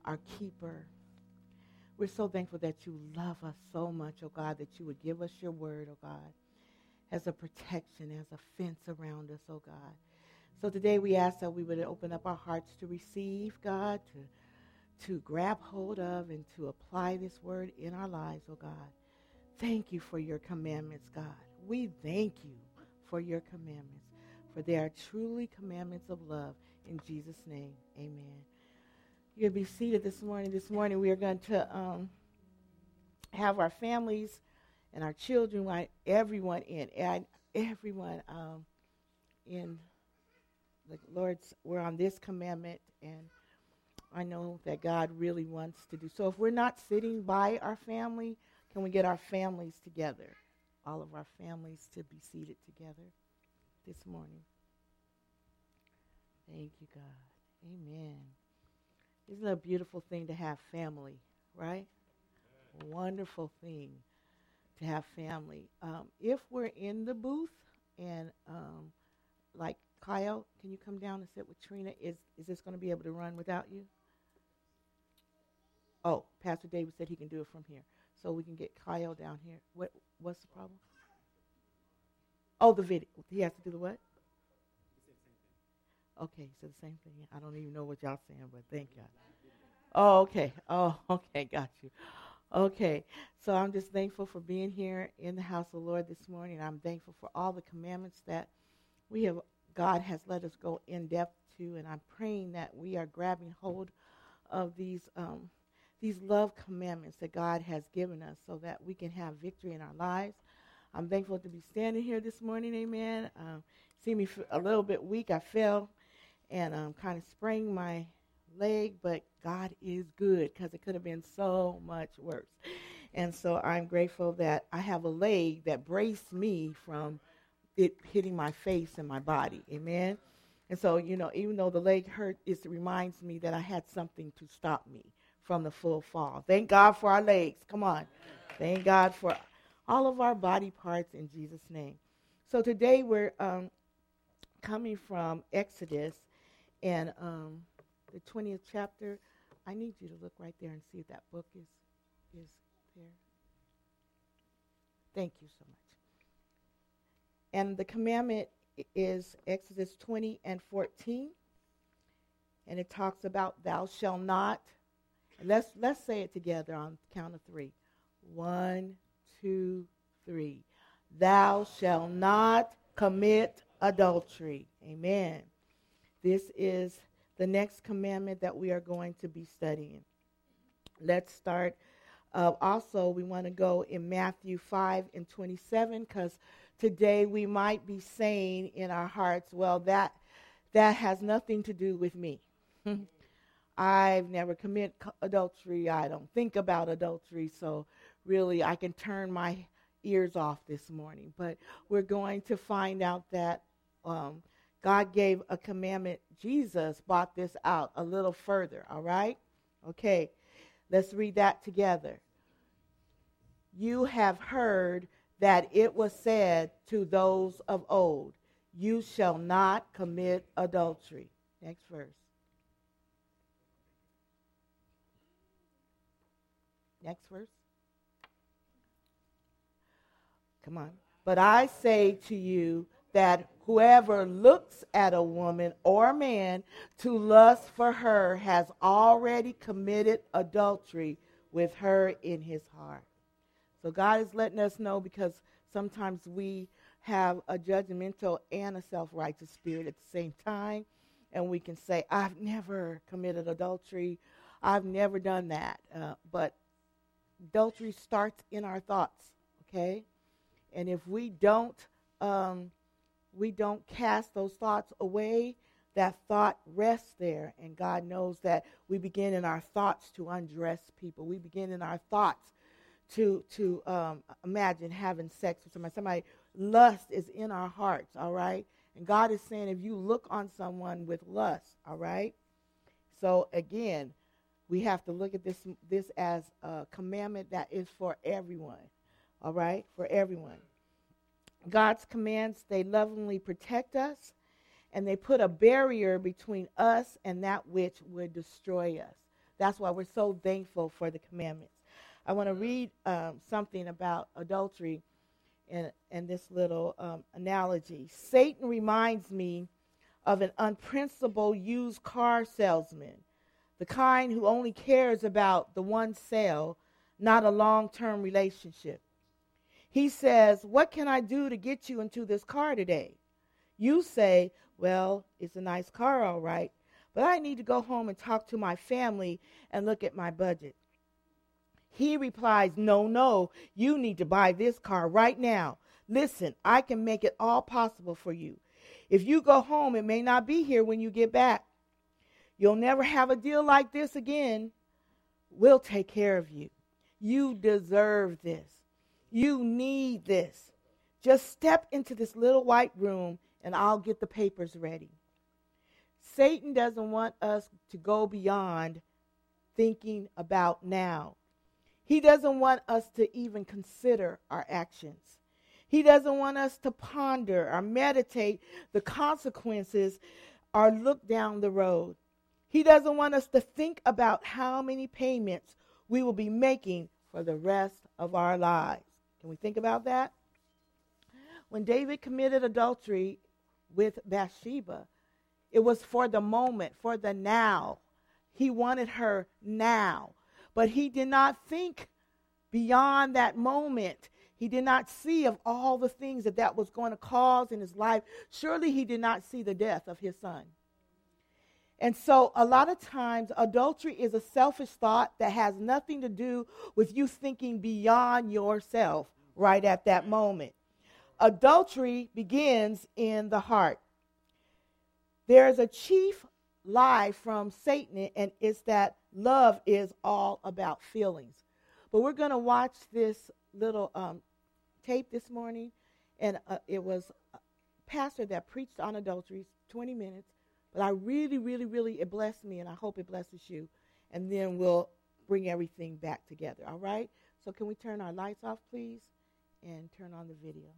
our keeper. We're so thankful that you love us so much, oh God, that you would give us your word, oh God, as a protection, as a fence around us, oh God. So today we ask that we would open up our hearts to receive, God, to grab hold of and to apply this word in our lives, oh God. Thank you for your commandments, God. We thank you for your commandments, for they are truly commandments of love. In Jesus' name, amen. You're going to be seated this morning. This morning we are going to have our families and our children, everyone in the Lord's. We're on this commandment, and I know that God really wants to do. So if we're not sitting by our family, can we get our families together? All of our families to be seated together this morning. Thank you, God. Amen. Isn't it a beautiful thing to have family, right? A wonderful thing to have family. If we're in the booth and like Kyle, can you come down and sit with Trina? Is this going to be able to run without you? Oh, Pastor David said he can do it from here. So we can get Kyle down here. What's the problem? Oh, the video. He has to do the what? Okay, so the same thing. I don't even know what y'all saying, but thank God. Oh, okay. Oh, okay, got you. Okay, so I'm just thankful for being here in the house of the Lord this morning. I'm thankful for all the commandments that God has let us go in depth to, and I'm praying that we are grabbing hold of these love commandments that God has given us so that we can have victory in our lives. I'm thankful to be standing here this morning, amen. See me a little bit weak. I fell and kind of sprained my leg, but God is good because it could have been so much worse. And so I'm grateful that I have a leg that braced me from it hitting my face and my body, amen. And so, even though the leg hurt, it reminds me that I had something to stop me from the full fall. Thank God for our legs. Come on. Thank God for all of our body parts in Jesus' name. So today we're coming from Exodus and the 20th chapter. I need you to look right there and see if that book is there. Thank you so much. And the commandment is Exodus 20 and 14. And it talks about thou shalt not. Let's say it together on the count of three. 1, 2, 3. Thou shalt not commit adultery. Amen. This is the next commandment that we are going to be studying. Let's start. Also, we want to go in Matthew 5 and 27 because today we might be saying in our hearts, well, that has nothing to do with me. I've never committed adultery. I don't think about adultery, so really I can turn my ears off this morning. But we're going to find out that God gave a commandment. Jesus brought this out a little further, all right? Okay, let's read that together. You have heard that it was said to those of old, you shall not commit adultery. Next verse. Next verse. Come on. But I say to you that whoever looks at a woman or a man to lust for her has already committed adultery with her in his heart. So God is letting us know, because sometimes we have a judgmental and a self-righteous spirit at the same time, and we can say, I've never committed adultery. I've never done that. But adultery starts in our thoughts, okay? And if we don't cast those thoughts away, that thought rests there. And God knows that we begin in our thoughts to undress people. We begin in our thoughts to imagine having sex with somebody. Lust is in our hearts, all right? And God is saying if you look on someone with lust, all right? So again, we have to look at this as a commandment that is for everyone, all right? For everyone. God's commands, they lovingly protect us, and they put a barrier between us and that which would destroy us. That's why we're so thankful for the commandments. I want to read something about adultery in this little analogy. Satan reminds me of an unprincipled used car salesman, the kind who only cares about the one sale, not a long-term relationship. He says, "What can I do to get you into this car today?" You say, "Well, it's a nice car, all right, but I need to go home and talk to my family and look at my budget." He replies, "No, no, you need to buy this car right now. Listen, I can make it all possible for you. If you go home, it may not be here when you get back. You'll never have a deal like this again. We'll take care of you. You deserve this. You need this. Just step into this little white room and I'll get the papers ready." Satan doesn't want us to go beyond thinking about now. He doesn't want us to even consider our actions. He doesn't want us to ponder or meditate the consequences or look down the road. He doesn't want us to think about how many payments we will be making for the rest of our lives. Can we think about that? When David committed adultery with Bathsheba, it was for the moment, for the now. He wanted her now. But he did not think beyond that moment. He did not see of all the things that was going to cause in his life. Surely he did not see the death of his son. And so a lot of times adultery is a selfish thought that has nothing to do with you thinking beyond yourself right at that moment. Adultery begins in the heart. There is a chief lie from Satan, and it's that love is all about feelings. But we're going to watch this little tape this morning, and it was a pastor that preached on adultery, 20 minutes. But I really, really, really, it blessed me, and I hope it blesses you. And then we'll bring everything back together, all right? So can we turn our lights off, please, and turn on the video?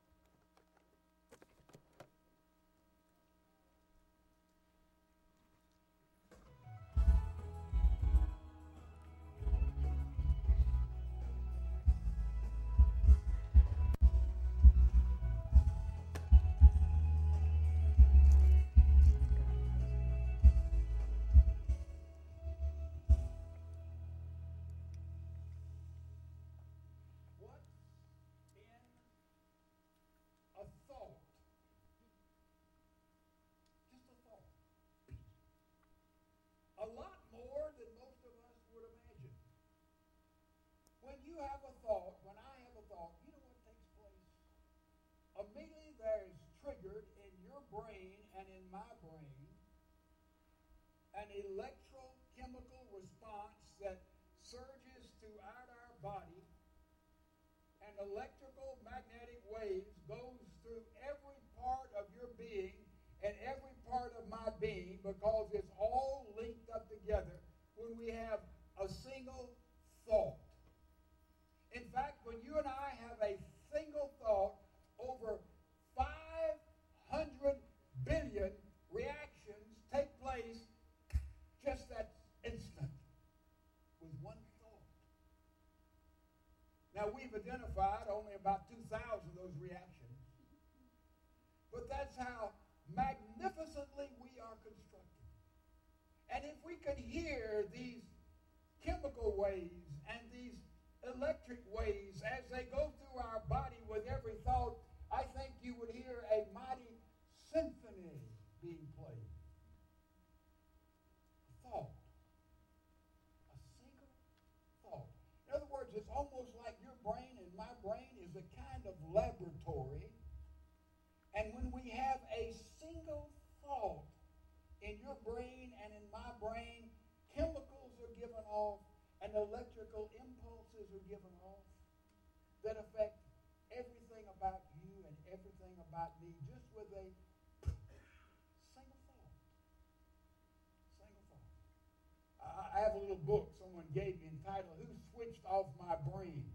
A lot more than most of us would imagine. When you have a thought, when I have a thought, you know what takes place? Immediately there's triggered in your brain and in my brain an electrochemical response that surges throughout our body, and electrical magnetic waves goes through every part of your being and every part of my being, because it's all linked up together when we have a single thought. In fact, when you and I have a single thought, over 500 billion reactions take place just that instant with one thought. Now, we've identified only about 2,000 of those reactions, but that's how magnificently we are constructed. And if we could hear these chemical waves and these electric waves as they go through our body with every thought, I think you would hear a mighty symphony being played. A thought. A single thought. In other words, it's almost like your brain and my brain is a kind of laboratory. And when we have a single thought in your brain and in my brain, chemicals are given off and electrical impulses are given off that affect everything about you and everything about me just with a single thought. Single thought. I have a little book someone gave me entitled, "Who Switched Off My Brain?"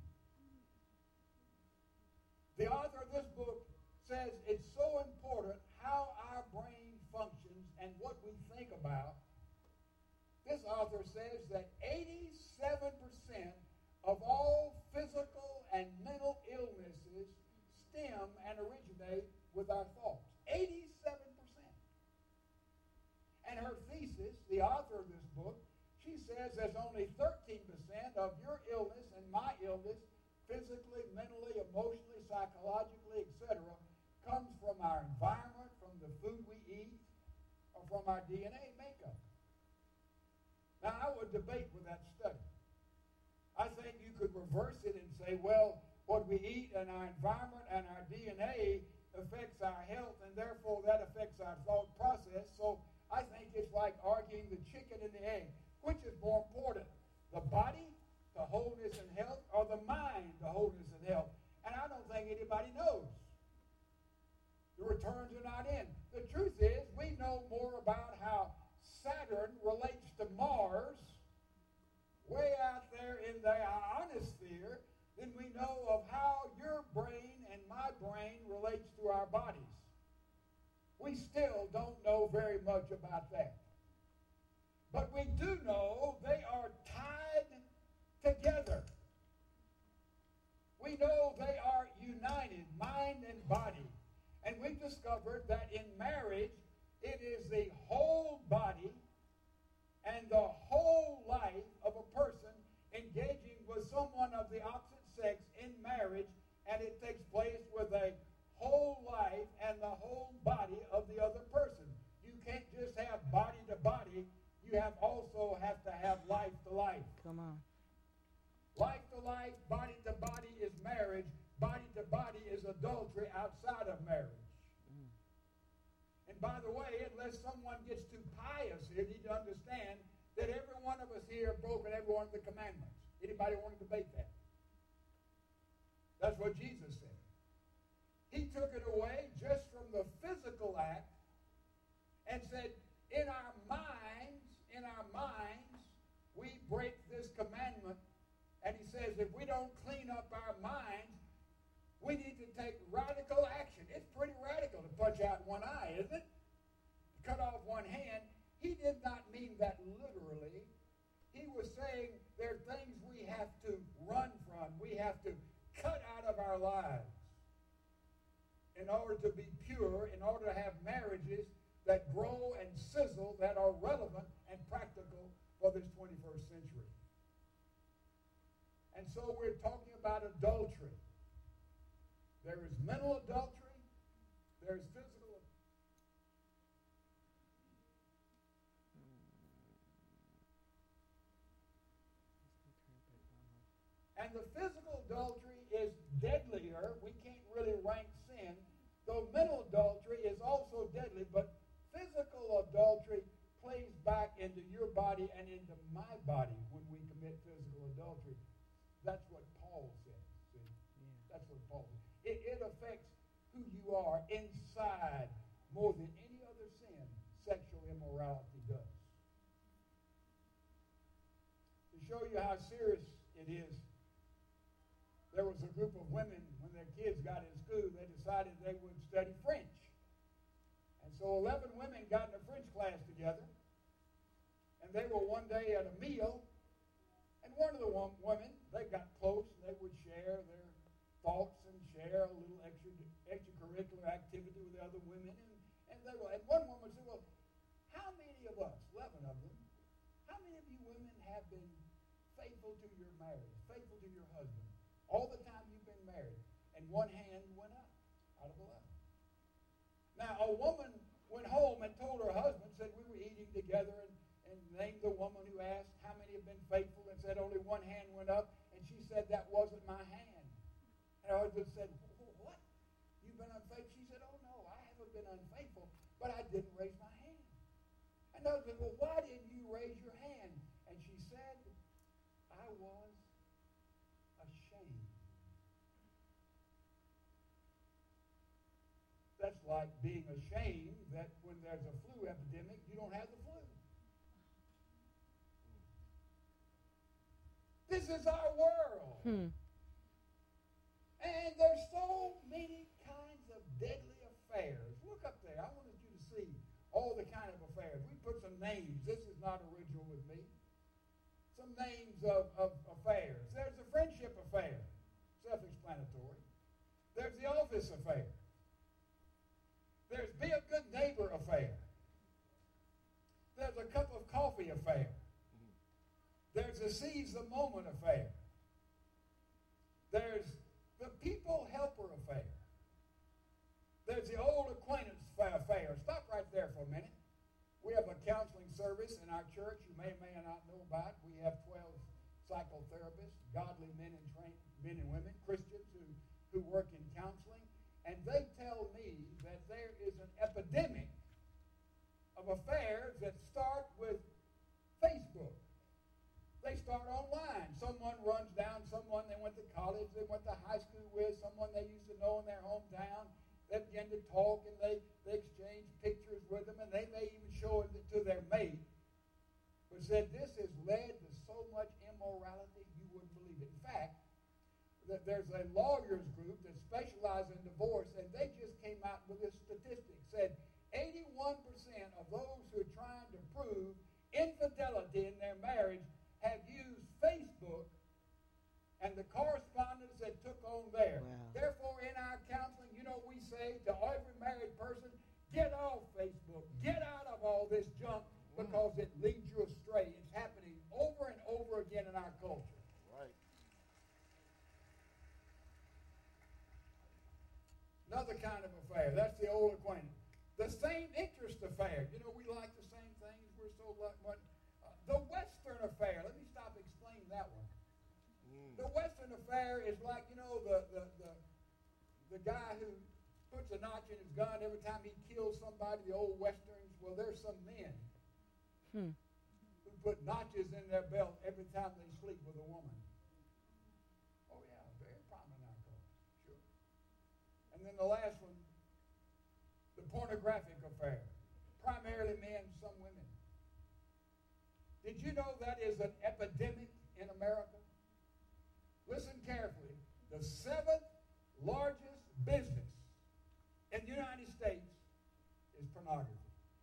The author of this book says it's so important how our brain functions and what we think about. this author says that 87% of all physical and mental illnesses stem and originate with our thoughts. 87%. And her thesis, the author of this book, she says there's only 13% of your illness and my illness, physically, mentally, emotionally, psychologically, etc., comes from our environment, from the food we eat, or from our DNA makeup. Now, I would debate with that study. I think you could reverse it and say, well, what we eat and our environment and our DNA affects our health, and therefore that affects our thought process. So I think it's like arguing the chicken and the egg. Which is more important, the body to wholeness and health, or the mind to wholeness and health? And I don't think anybody knows. The returns are not in. The truth is, we know more about how Saturn relates to Mars way out there in the ionosphere than we know of how your brain and my brain relates to our bodies. We still don't know very much about that. But we do know they are tied together. We know they are united, mind and body. And we've discovered that in marriage, it is the whole body and the whole life of a person engaging with someone of the opposite sex in marriage, and it takes place with a whole life and the whole body of the other person. You can't just have body to body. You also have to have life to life. Come on. Life to life, body to body is marriage. Body to body is adultery outside of marriage. And by the way, unless someone gets too pious here, you need to understand that every one of us here have broken every one of the commandments. Anybody want to debate that? That's what Jesus said. He took it away just from the physical act and said, in our minds, we break this commandment. And he says, if we don't clean up our minds, we need to take radical action. It's pretty radical to punch out one eye, isn't it? To cut off one hand. He did not mean that literally. He was saying there are things we have to run from. We have to cut out of our lives in order to be pure, in order to have marriages that grow and sizzle, that are relevant and practical for this 21st century. And so we're talking about adultery. There is mental adultery. There is physical adultery. And the physical adultery is deadlier. We can't really rank sin, though mental adultery is also deadly, but physical adultery plays back into your body and into my body when we commit physical adultery. That's what Paul said. See? Yeah. That's what Paul said. It affects who you are inside more than any other sin sexual immorality does. To show you how serious it is, there was a group of women, when their kids got in school, they decided they would study French. And so 11 women got in a French class together, and they were one day at a meal, and one of the women, they got close, and they would share their thoughts and share a little extracurricular activity with the other women. And one woman said, well, how many of us, 11 of them, how many of you women have been faithful to your marriage, faithful to your husband, all the time you've been married? And one hand went up out of 11. Now, a woman went home and told her husband, said we were eating together, and named the woman who asked how many have been faithful, and said only one hand went up, and she said that wasn't my hand. And her husband said, what? You've been unfaithful? She said, oh no, I haven't been unfaithful, but I didn't raise my hand. And the husband, well, why didn't you raise your hand? And she said, I was ashamed. That's like being ashamed that when there's a flu epidemic, you don't have the flu. This is our world. And there's so many kinds of deadly affairs. Look up there. I wanted you to see all the kind of affairs. We put some names. This is not original with me. names of affairs. There's the friendship affair, self-explanatory. There's the office affair. There's be a good neighbor affair. There's a cup of coffee affair. There's a seize the moment affair. There's the people helper affair. There's the old acquaintance affair. Stop right there for a minute. We have a counseling service in our church you may or may not know about. We have 12 psychotherapists, godly men and women, Christians who work in counseling. And they tell me that there is an epidemic of affairs that start with Facebook. They start online. Someone runs down someone they went to college, they went to high school with, someone they used to know in their hometown. They begin to talk and they exchange pictures with them, and they may even show it to their mate. But said this has led to so much immorality you wouldn't believe it. In fact, there's a lawyers group that specializes in divorce, and they just came out with this statistic. Said 81% of those who are trying to prove infidelity in their marriage have used Facebook and the correspondence that took on there. Wow. Therefore, in our counseling, we say to every married person, get off Facebook. Get out of all this junk because it leads you astray. It's happening over and over again in our culture. Right. Another kind of affair. That's the old acquaintance. The same interest affair. We like the same things. We're so much. The Western affair. Let me stop explaining that one. The Western affair is like, the guy who puts a notch in his gun every time he kills somebody, the old Westerns. Well, there's some men who put notches in their belt every time they sleep with a woman. Oh, yeah, very prominent in our culture. Sure. And then the last one, the pornographic affair. Primarily men, some women. Did you know that is an epidemic in America? Listen carefully. The 7th largest business in the United States is pornography.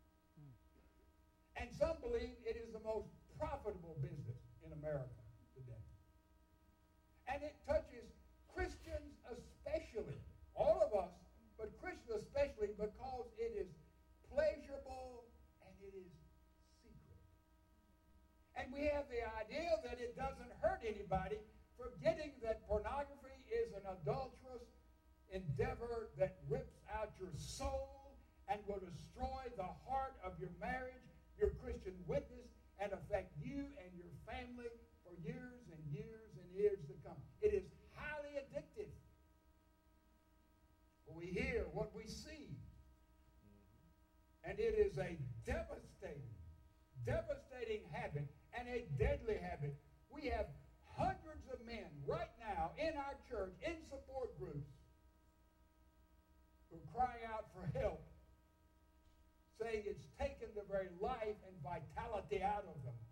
And some believe it is the most profitable business in America today. And it touches Christians especially, all of us, but Christians especially because it is pleasurable and it is secret. And we have the idea that it doesn't hurt anybody, forgetting that pornography is an adulterous endeavor that rips out your soul and will destroy the heart of your marriage, your Christian witness, and affect you and your family for years and years and years to come. It is highly addictive. We hear what we see. And it is a devastating habit and a deadly habit. We have hundreds of men right now in our church, in support groups, who cry out for help, saying it's taken the very life and vitality out of them.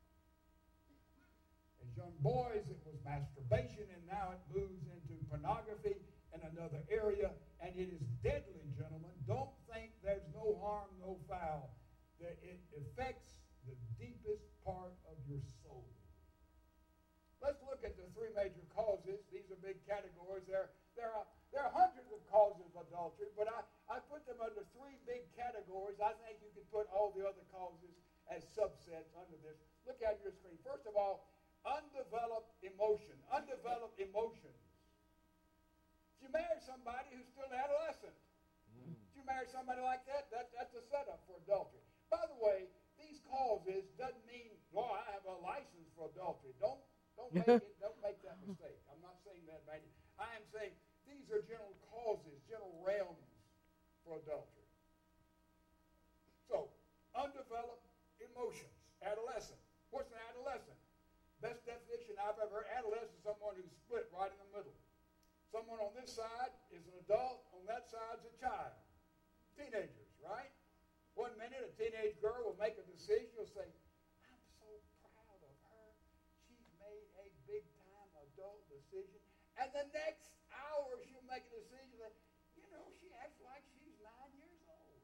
As young boys, it was masturbation, and now it moves into pornography and another area, and it is deadly, gentlemen. Don't think there's no harm, no foul. That it affects the deepest part of your soul. Let's look at the 3 major causes. These are big categories. There are hundreds of causes of adultery, but I put them under 3 big categories. I think you could put all the other causes as subsets under this. Look at your screen. First of all, undeveloped emotion. Undeveloped emotions. If you marry somebody who's still an adolescent, if you marry somebody like that, that's a setup for adultery. By the way, these causes doesn't mean, well, I have a license for adultery. Don't make that mistake. I'm not saying that, man. I am saying these are general causes, general realms for adultery. So, undeveloped emotions. Adolescent. What's an adolescent? Best definition I've ever heard. Adolescent is someone who's split right in the middle. Someone on this side is an adult, on that side is a child. Teenagers, right? One minute a teenage girl will make a decision. She'll say, I'm so proud of her. She's made a big-time adult decision. And the next hour she'll make a decision that, she acts like she's 9 years old.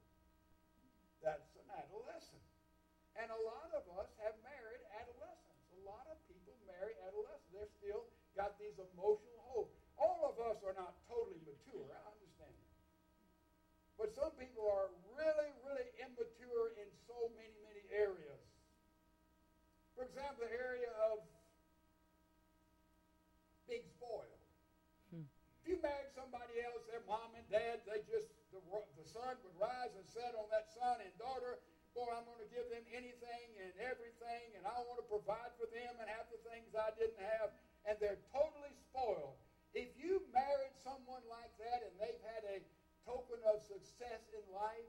That's an adolescent. And a lot of us have married adolescents. A lot of people got these emotional holes. All of us are not totally mature. I understand it. But some people are really, really immature in so many, many areas. For example, the area of being spoiled. If you married somebody else, their mom and dad, the sun would rise and set on that son and daughter. Boy, I'm going to give them anything and everything, and I want to provide for them and have the things I didn't have, and they're totally spoiled. If you married someone like that and they've had a token of success in life,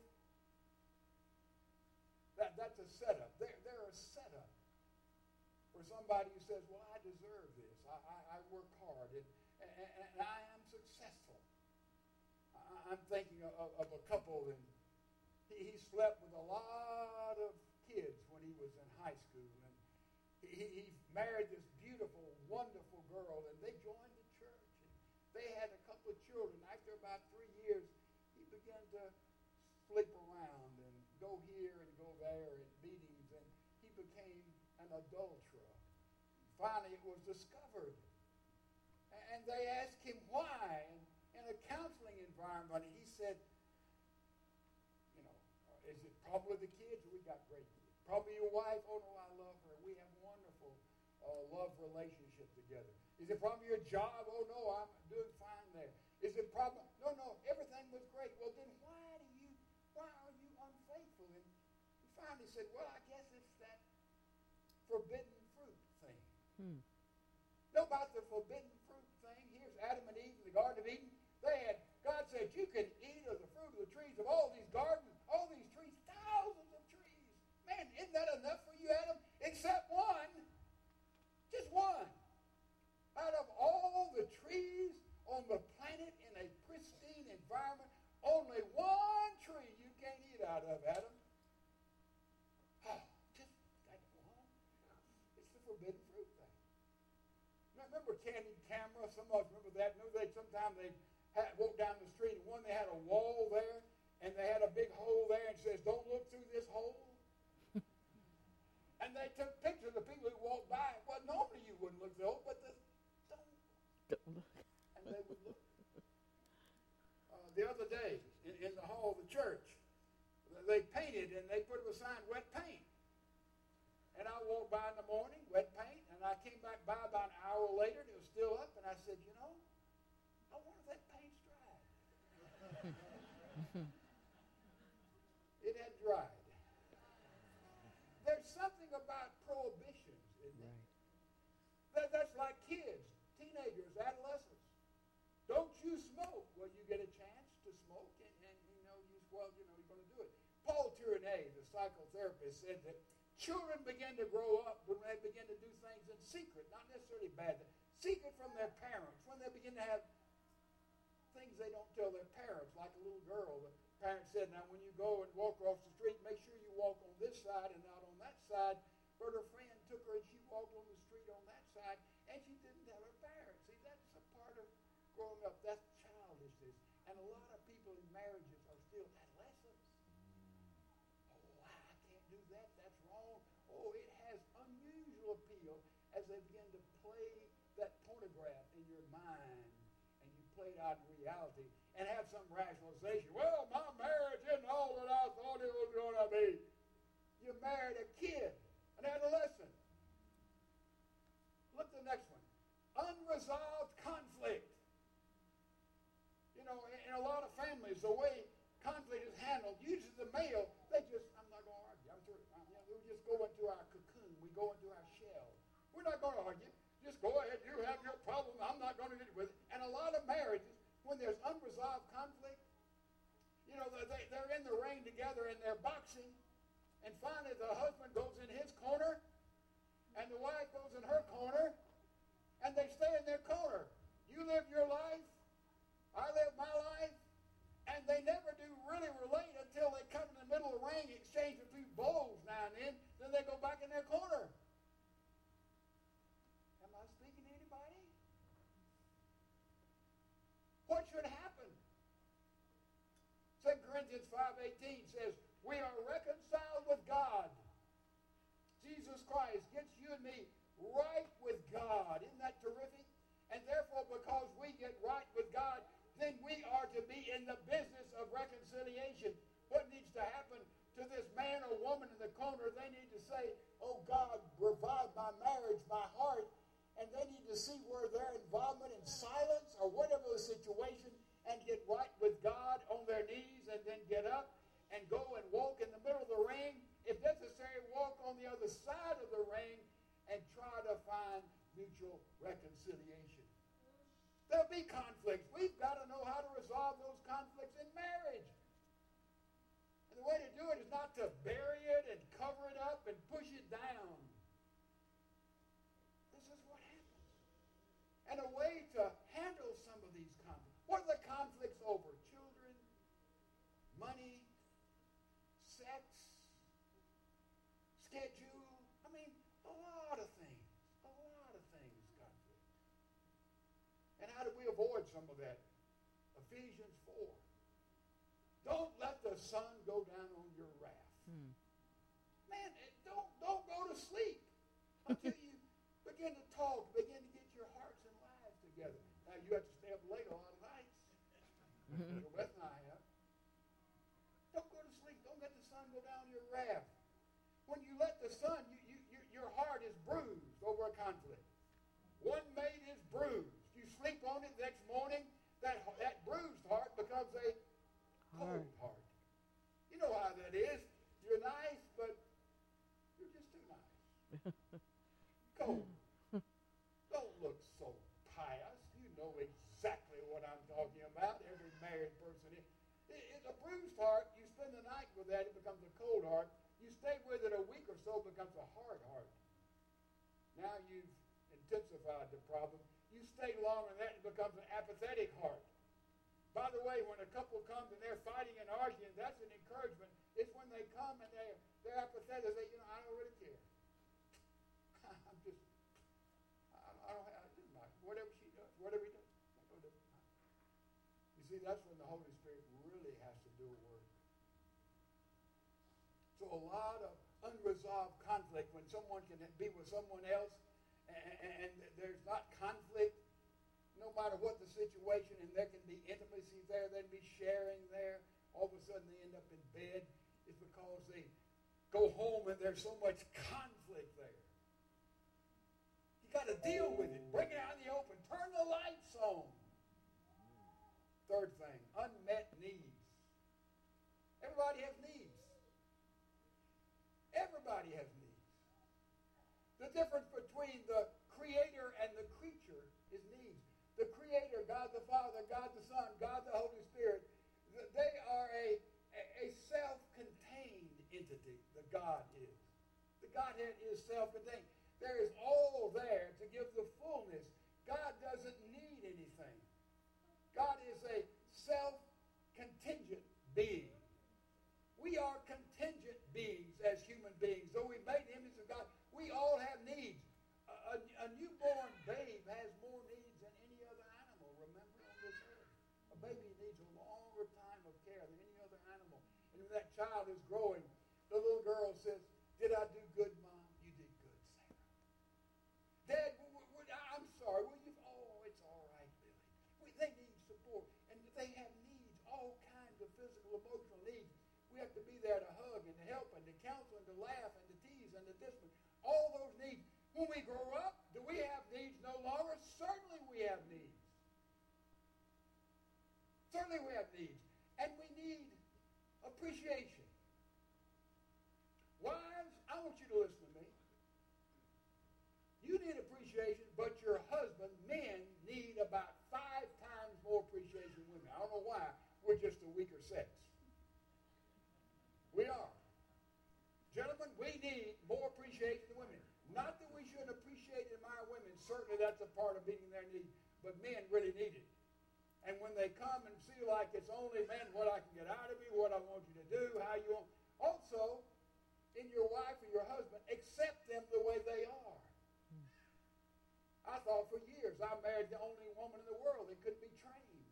that's a setup. They're a setup for somebody who says, well, I deserve this. I work hard, and I am successful. I'm thinking of a couple, and he slept with a lot of kids when he was in high school, and he married this beautiful, wonderful girl, and they joined the church, and they had a couple of children. After about 3 years, he began to sleep around and go here and go there in meetings, and he became an adulterer. Finally, it was discovered, and they asked him why. And in a counseling environment, he said, is it probably the kids? We got great kids. Probably your wife? Oh, no, I love her. We have a wonderful love relationship together. Is it probably your job? Oh, no, I'm doing fine there. Is it probably? No, everything was great. Well, then why are you unfaithful? And he finally said, well, I guess it's that forbidden fruit thing. Know about the forbidden fruit thing? Here's Adam and Eve in the Garden of Eden. God said, you can eat of the fruit of the trees of all these gardens, all these trees, thousands of trees. Man, isn't that enough for you, Adam? Except one. Just one. Out of all the trees on the planet in a pristine environment, only one tree you can't eat out of, Adam. Just that one. It's the forbidden fruit thing. Now, remember Candid Camera? Some of us remember that. Sometimes they walk down the street, and they had a wall there, and they had a big hole there, and it says, don't look through this hole. And they took pictures of people who walked by. Well, normally you wouldn't look through the hole, but don't look. And they would look. The other day, in the hall of the church, they painted, and they put a sign, wet paint. And I walked by in the morning, wet paint, and I came back by about an hour later, and it was still up, and I said, I wonder if that paint's dried. It had dried. There's something about prohibitions, isn't it? Right. That's like kids, teenagers, adolescents. Don't you smoke? Well, you get a chance to smoke, and you're going to do it. Paul Tournay, the psychotherapist, said that children begin to grow up when they begin to do things in secret, not necessarily bad, secret from their parents, when they begin to have things they don't tell their parents, like a little girl. The parent said, now when you go and walk across the street, make sure you walk on this side and not on that side. But her friend took her and she walked on the street on that side, and she didn't tell her parents. See, that's a part of growing up. That's childishness. And a lot of people in marriages are still adolescents. Oh, I can't do that. That's wrong. Oh, it has unusual appeal as they begin to play that photograph in your mind. Played out in reality and have some rationalization. Well, my marriage isn't all that I thought it was going to be. You married a kid, an adolescent. Look at the next one. Unresolved conflict. In a lot of families, the way conflict is handled, usually the male, I'm not going to argue. I'm through. We just go into our cocoon. We go into our shell. We're not going to argue. Just go ahead, you have your problem, I'm not going to get with it. And a lot of marriages, when there's unresolved conflict, they're in the ring together and they're boxing, and finally the husband goes in his corner, and the wife goes in her corner, and they stay in their corner. You live your life, I live my life, and they never do really relate until they come in the middle of the ring, exchange a few blows now and then they go back in their corner. Speaking to anybody? What should happen? 2 Corinthians 5:18 says, we are reconciled with God. Jesus Christ gets you and me right with God. Isn't that terrific? then we are to be in the business of reconciliation. What needs to happen to this man or woman in the corner? They need to say, oh God, revive my marriage, my heart. And they need to see where their involvement in silence or whatever the situation and get right with God on their knees and then get up and go and walk in the middle of the ring. If necessary, walk on the other side of the ring and try to find mutual reconciliation. There'll be conflicts. We've got to know how to resolve those conflicts in marriage. And the way to do it is not to bury it and cover it up and push it down. This is what happens. And a way to handle some of these conflicts. What are the conflicts over? Children, money, sex, schedule. I mean, a lot of things. Conflict. And how do we avoid some of that? Ephesians 4. Don't let the sun go down on your wrath. Man, don't go to sleep until you begin to talk, begin to get your hearts and lives together. Now, you have to stay up late a lot of nights. Beth and I have. Don't go to sleep. Don't let the sun go down your wrath. When you let the sun, your heart is bruised over a conflict. One mate is bruised. You sleep on it the next morning, that bruised heart becomes a cold heart. You know how that is. You're nice, but you're just too nice. Cold. Don't look so pious. You know exactly what I'm talking about. Every married person is. It's a bruised heart. You spend the night with that, it becomes a cold heart. You stay with it a week or so, it becomes a hard heart. Now you've intensified the problem. You stay longer than that, it becomes an apathetic heart. By the way, when a couple comes and they're fighting and arguing, that's an encouragement. It's when they come and they're apathetic. They say, I don't really care. I'm just, I don't have, whatever she does, whatever he does. You see, that's when the Holy Spirit really has to do a work. So a lot of unresolved conflict when someone can be with someone else and there's not conflict, no matter what the situation, and there can be intimacy there, there'd be sharing there. All of a sudden they end up in bed. It's because they go home and there's so much conflict there. You got to deal with it. Bring it out in the open. Turn the lights on. Third thing, unmet needs. Everybody has needs. Everybody has needs. The difference between the Creator and the creature is needs. The Creator, God the Father, God the Son, God the Holy Spirit, they are a self-contained entity. The God is. The Godhead is self-contained. There is all there to give the fullness. God doesn't need anything. God is a self-contingent being. We are contingent beings as human beings. Though we made the image of God, we all have needs. A newborn babe has more needs than any other animal, remember, on this earth. A baby needs a longer time of care than any other animal. And when that child is growing, the little girl says, did I do good, Mom? You did good, Sarah. Dad, I'm sorry. It's all right, Billy. They need support. And they have needs, all kinds of physical, emotional needs. We have to be there to hug and to help and to counsel and to laugh and to tease and to discipline. All those needs. When we grow up, do we have needs no longer? Certainly we have needs. Certainly we have needs. And we need appreciation. Wives, I want you to listen to me. You need appreciation, but your husband, men, need about 5 times more appreciation than women. I don't know why. We're just a weaker sex. We are. Gentlemen, we need more appreciation than women. Not that we shouldn't appreciate and admire women. Certainly that's a part of meeting their needs. But men really need it. And when they come and feel like it's only, man, what I can get out of you, what I want you to do, how you want. Also, in your wife or your husband, accept them the way they are. I thought for years I married the only woman in the world that could be trained.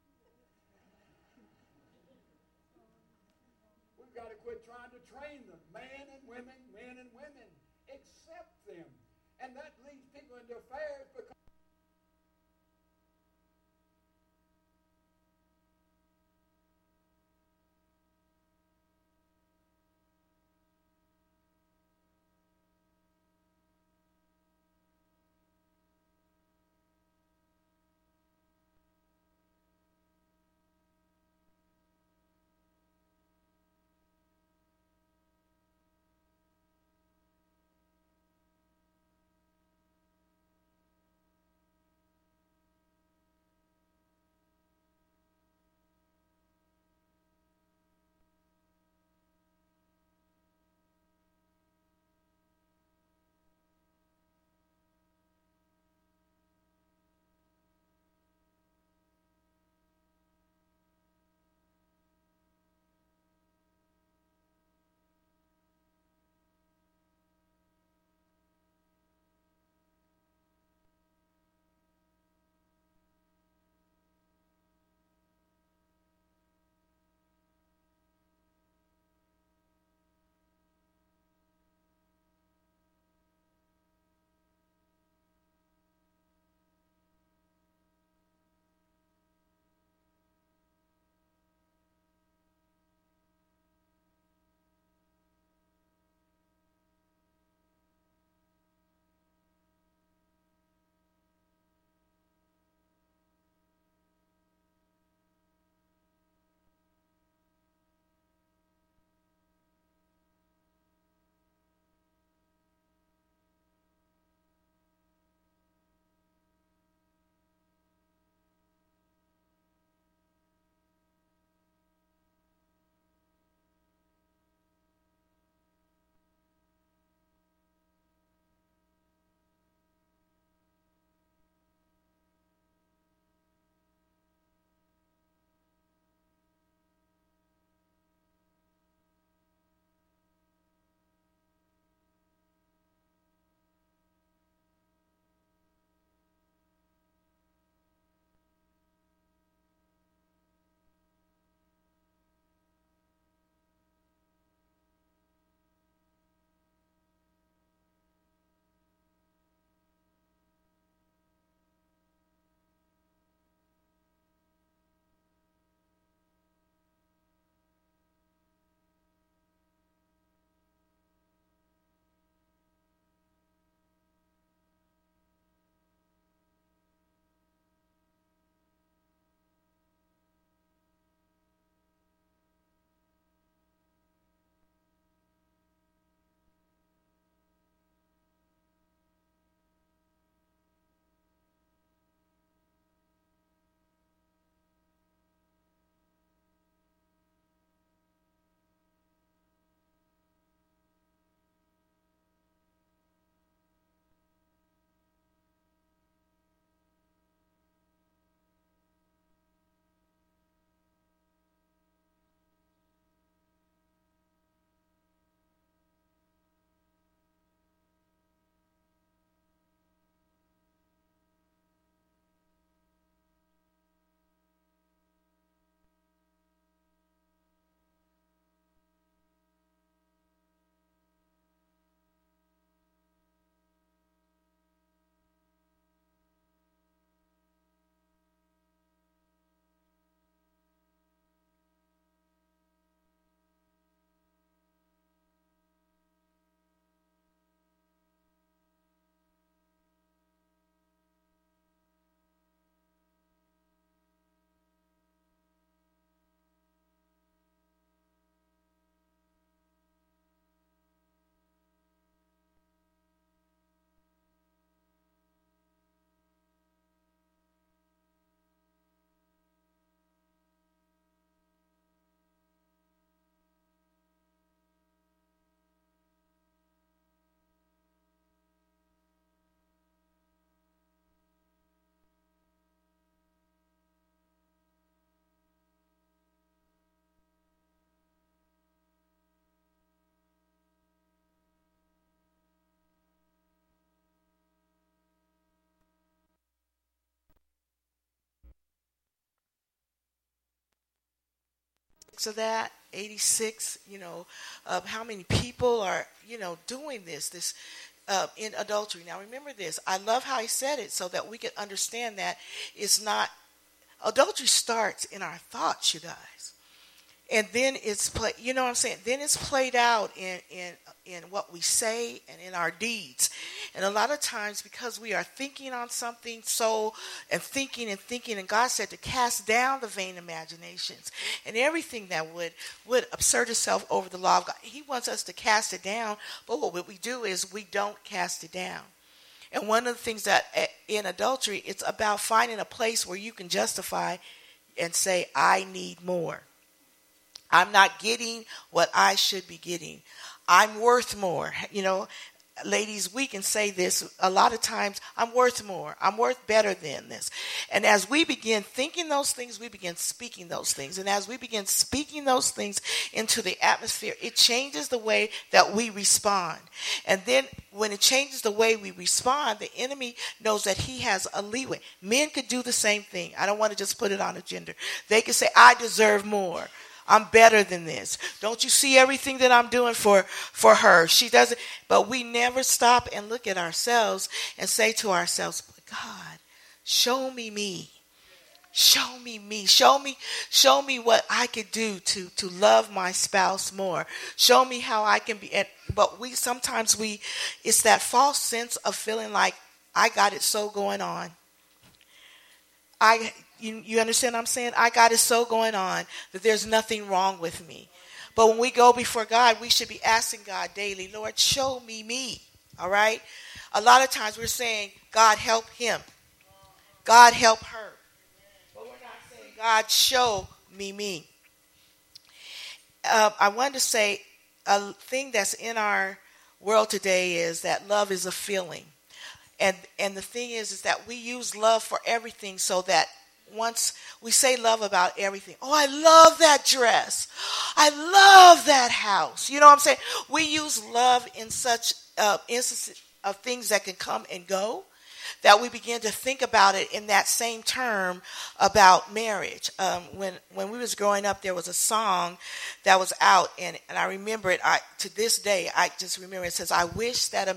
We've got to quit trying to train them. Men and women. Accept them. And that leads people into affairs because statistics of that, 86, of how many people are, doing this in adultery. Now, remember this. I love how he said it so that we can understand that it's not, adultery starts in our thoughts, you guys. And then it's Then it's played out in what we say and in our deeds. And a lot of times, because we are thinking on something, thinking, and God said to cast down the vain imaginations and everything that would assert itself over the law of God. He wants us to cast it down, but what we do is we don't cast it down. And one of the things that in adultery, it's about finding a place where you can justify and say, I need more. I'm not getting what I should be getting. I'm worth more. Ladies, we can say this a lot of times. I'm worth more. I'm worth better than this. And as we begin thinking those things, we begin speaking those things. And as we begin speaking those things into the atmosphere, it changes the way that we respond. And then when it changes the way we respond, the enemy knows that he has a leeway. Men could do the same thing. I don't want to just put it on a gender. They could say, I deserve more. I'm better than this. Don't you see everything that I'm doing for her? She doesn't. But we never stop and look at ourselves and say to ourselves, God, show me me. Show me me. Show me what I could do to love my spouse more. Show me how I can be. But sometimes it's that false sense of feeling like I got it so going on. You understand what I'm saying? I got it so going on that there's nothing wrong with me. But when we go before God, we should be asking God daily, Lord, show me me. All right? A lot of times we're saying, God, help him. God, help her. But we're not saying, God, show me me. I wanted to say a thing that's in our world today is that love is a feeling. And the thing is that we use love for everything, so that once we say love about everything, oh, I love that dress. I love that house. You know what I'm saying? We use love in such instances of things that can come and go, that we begin to think about it in that same term about marriage. When we was growing up, there was a song that was out, and I remember it. To this day, I just remember it says, I wish that a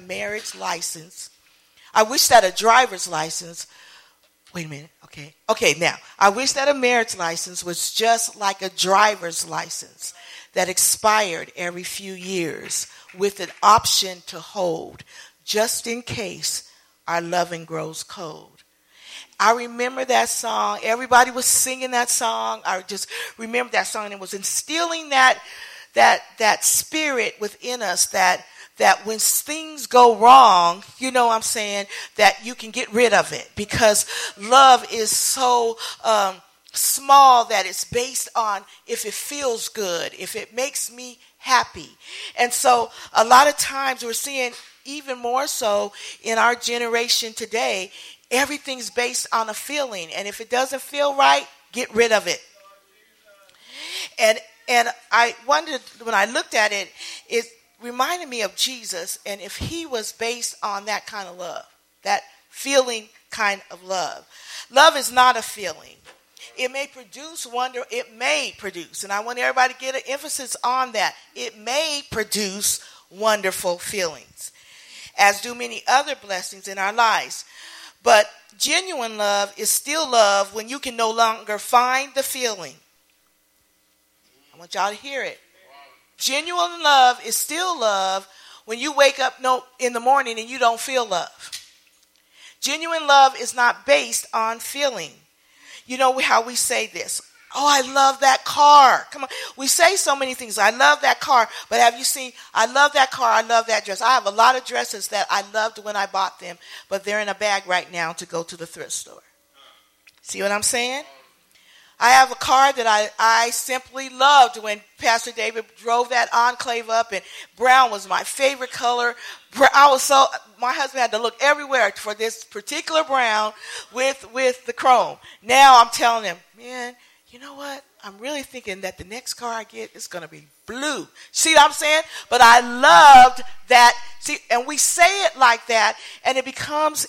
driver's license, wait a minute, okay, now, I wish that a marriage license was just like a driver's license that expired every few years with an option to hold, just in case our loving grows cold. I remember that song. Everybody was singing that song. I just remember that song, and it was instilling that spirit within us that when things go wrong, you know what I'm saying, that you can get rid of it, because love is so small that it's based on if it feels good, if it makes me happy. And so a lot of times we're seeing, even more so in our generation today, everything's based on a feeling. And if it doesn't feel right, get rid of it. And I wondered, when I looked at it, it reminded me of Jesus, and if he was based on that kind of love, that feeling kind of love. Love is not a feeling. It may produce wonder. It may produce, and I want everybody to get an emphasis on that. It may produce wonderful feelings, as do many other blessings in our lives. But genuine love is still love when you can no longer find the feeling. I want y'all to hear it. Genuine love is still love when you wake up in the morning and you don't feel love. Genuine love is not based on feeling. You know how we say this? Oh, I love that car. Come on. We say so many things. I love that car. But have you seen, I love that car. I love that dress. I have a lot of dresses that I loved when I bought them, but they're in a bag right now to go to the thrift store. See what I'm saying? I have a car that I simply loved when Pastor David drove that Enclave up, and brown was my favorite color. My husband had to look everywhere for this particular brown with the chrome. Now I'm telling him, man, you know what? I'm really thinking that the next car I get is going to be blue. See what I'm saying? But I loved that. See, and we say it like that, and it becomes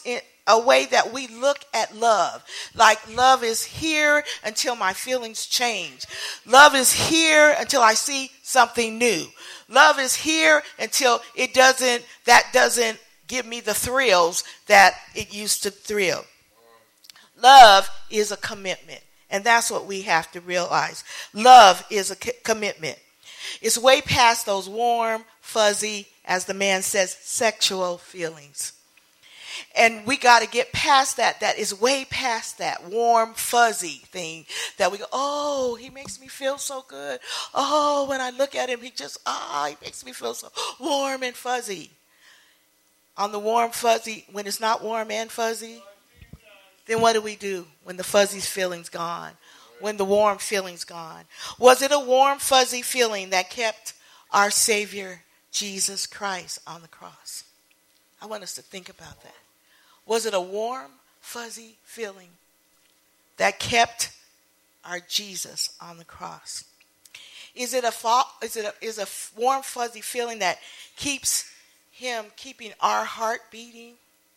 a way that we look at love. Like love is here until my feelings change. Love is here until I see something new. Love is here until that doesn't give me the thrills that it used to thrill. Love is a commitment. And that's what we have to realize. Love is a commitment. It's way past those warm, fuzzy, as the man says, sexual feelings. And we got to get past that. That is way past that warm, fuzzy thing that we go, oh, he makes me feel so good. Oh, when I look at him, he makes me feel so warm and fuzzy. On the warm, fuzzy, when it's not warm and fuzzy, then what do we do when the fuzzy feeling's gone? When the warm feeling's gone? Was it a warm, fuzzy feeling that kept our Savior, Jesus Christ, on the cross? I want us to think about that. Was it a warm, fuzzy feeling that kept our Jesus on the cross? Is it a warm, fuzzy feeling that keeps him keeping our heart beating,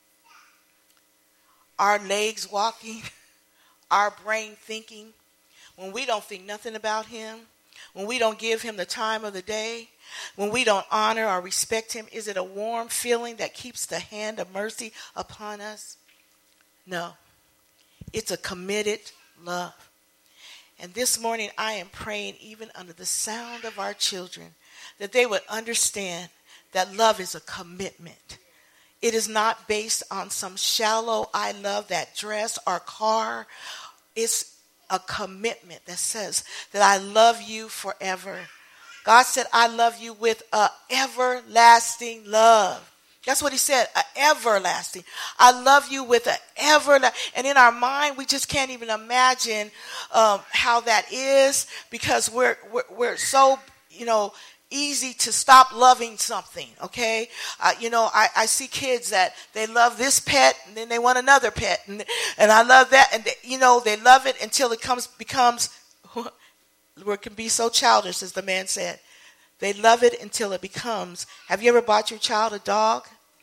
our legs walking, our brain thinking, when we don't think nothing about him, when we don't give him the time of the day, when we don't honor or respect him? Is it a warm feeling that keeps the hand of mercy upon us? No. It's a committed love. And this morning I am praying, even under the sound of our children, that they would understand that love is a commitment. It is not based on some shallow, I love that dress or car. It's a commitment that says that I love you forever. God said, I love you with an everlasting love. That's what he said, an everlasting. I love you with an everlasting. And in our mind, we just can't even imagine how that is, because we're so, easy to stop loving something, okay? I see kids that they love this pet and then they want another pet. And I love that. And, they love it until it becomes, where it can be so childish, as the man said. They love it until it becomes, have you ever bought your child a dog?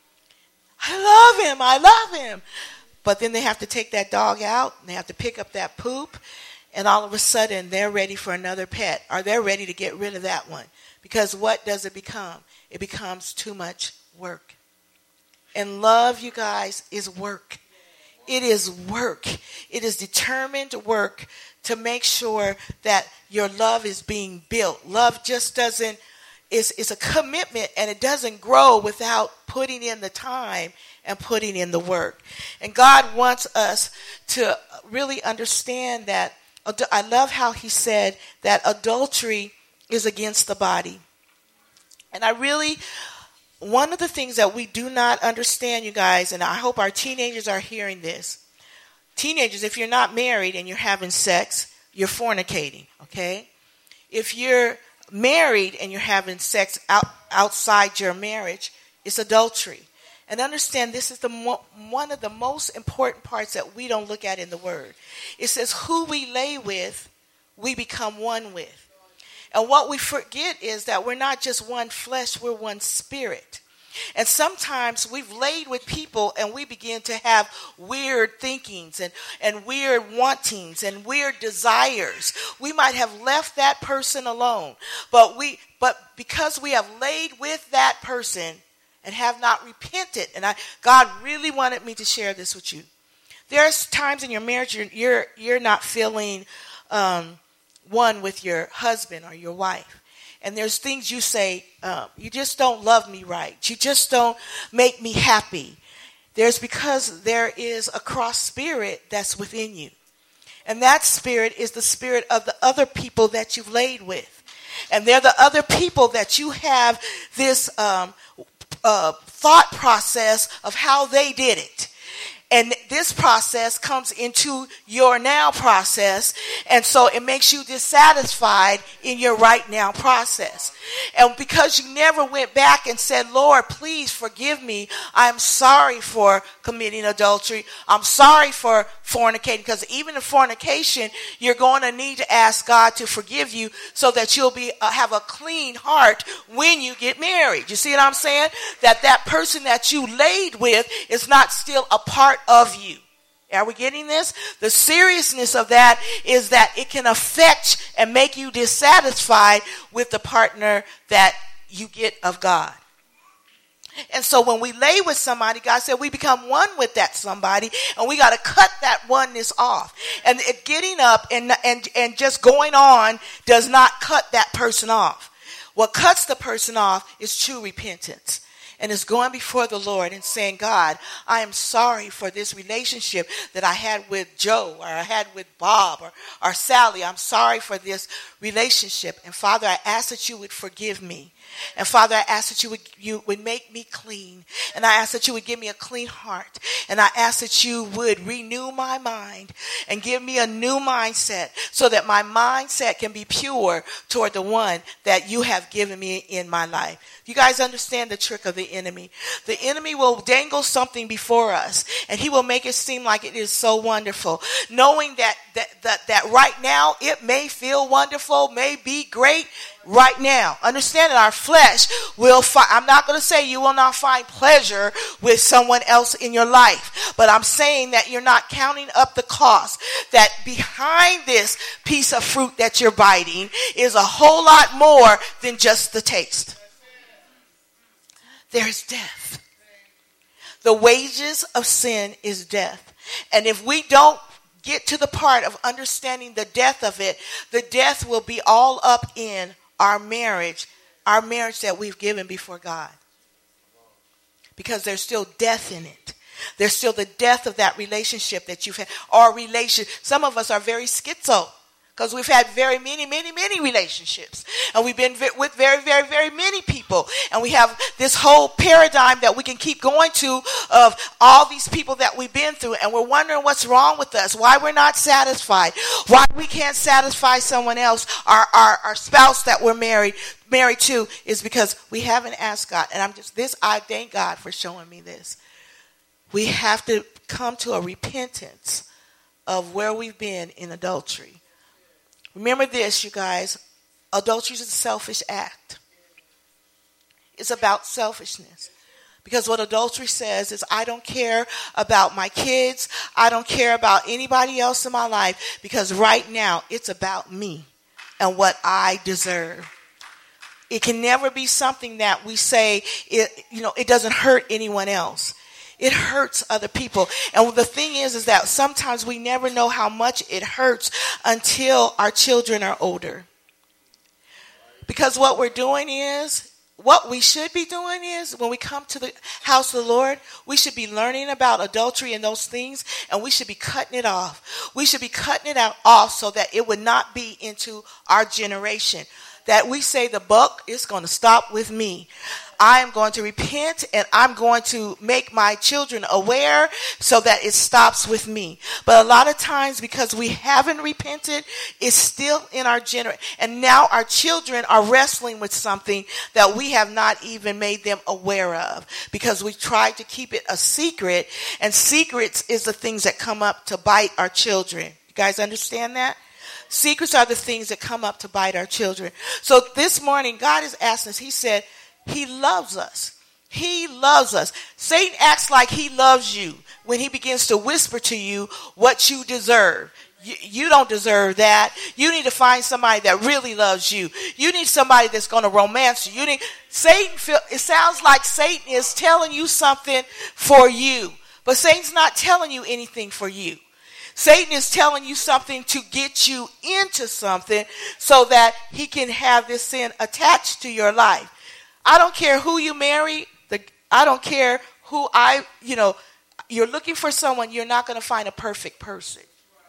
I love him. But then they have to take that dog out and they have to pick up that poop. And all of a sudden they're ready for another pet, or they're ready to get rid of that one. Because what does it become? It becomes too much work. And love, you guys, is work. It is work. It is determined work to make sure that your love is being built. Love just doesn't, it's a commitment, and it doesn't grow without putting in the time and putting in the work. And God wants us to really understand that. I love how he said that adultery is against the body. And one of the things that we do not understand, you guys, and I hope our teenagers are hearing this. Teenagers, if you're not married and you're having sex, you're fornicating, okay? If you're married and you're having sex outside your marriage, it's adultery. And understand, this is one of the most important parts that we don't look at in the Word. It says, who we lay with, we become one with. And what we forget is that we're not just one flesh, we're one spirit. And sometimes we've laid with people and we begin to have weird thinkings and weird wantings and weird desires. We might have left that person alone, but because we have laid with that person and have not repented, and God really wanted me to share this with you. There's times in your marriage you're not feeling one with your husband or your wife. And there's things you say, you just don't love me right. You just don't make me happy. Because there is a cross spirit that's within you. And that spirit is the spirit of the other people that you've laid with. And they're the other people that you have this thought process of how they did it. And this process comes into your now process. And so it makes you dissatisfied in your right now process. And because you never went back and said, Lord, please forgive me. I'm sorry for committing adultery. I'm sorry for fornicating. Because even in fornication, you're going to need to ask God to forgive you so that you'll have a clean heart when you get married. You see what I'm saying? That person that you laid with is not still a part of you. Are we getting this? The seriousness of that is that it can affect and make you dissatisfied with the partner that you get of God. And so when we lay with somebody, God said we become one with that somebody, and we got to cut that oneness off. And getting up and just going on does not cut that person off. What cuts the person off is true repentance. And it's going before the Lord and saying, God, I am sorry for this relationship that I had with Joe, or I had with Bob, or Sally. I'm sorry for this relationship. And Father, I ask that you would forgive me. And Father, I ask that you would make me clean. And I ask that you would give me a clean heart. And I ask that you would renew my mind and give me a new mindset so that my mindset can be pure toward the one that you have given me in my life. You guys understand the trick of the enemy. The enemy will dangle something before us, and he will make it seem like it is so wonderful, knowing that right now it may feel wonderful, may be great right now. Understand that our flesh will find, I'm not going to say you will not find pleasure with someone else in your life, but I'm saying that you're not counting up the cost, that behind this piece of fruit that you're biting is a whole lot more than just the taste. There's death. The wages of sin is death. And if we don't get to the part of understanding the death of it, the death will be all up in our marriage that we've given before God. Because there's still death in it. There's still the death of that relationship that you've had. Some of us are very schizo. Because we've had very many relationships. And we've been with very, very, very many people. And we have this whole paradigm that we can keep going to of all these people that we've been through. And we're wondering what's wrong with us. Why we're not satisfied. Why we can't satisfy someone else. Our spouse that we're married to is because we haven't asked God. And I thank God for showing me this. We have to come to a repentance of where we've been in adultery. Remember this, you guys. Adultery is a selfish act. It's about selfishness. Because what adultery says is, I don't care about my kids. I don't care about anybody else in my life. Because right now, it's about me and what I deserve. It can never be something that we say, it doesn't hurt anyone else. It hurts other people. And the thing is that sometimes we never know how much it hurts until our children are older. Because what we should be doing is, when we come to the house of the Lord, we should be learning about adultery and those things, and we should be cutting it off. We should be cutting it off so that it would not be into our generation. That we say the buck is going to stop with me. I am going to repent, and I'm going to make my children aware so that it stops with me. But a lot of times, because we haven't repented, it's still in our generation. And now our children are wrestling with something that we have not even made them aware of, because we tried to keep it a secret, and secrets is the things that come up to bite our children. You guys understand that? Secrets are the things that come up to bite our children. So this morning, God is asking us, he said, he loves us. He loves us. Satan acts like he loves you when he begins to whisper to you what you deserve. You don't deserve that. You need to find somebody that really loves you. You need somebody that's going to romance you. It sounds like Satan is telling you something for you, but Satan's not telling you anything for you. Satan is telling you something to get you into something so that he can have this sin attached to your life. I don't care who you marry. I don't care who you're looking for someone. You're not going to find a perfect person.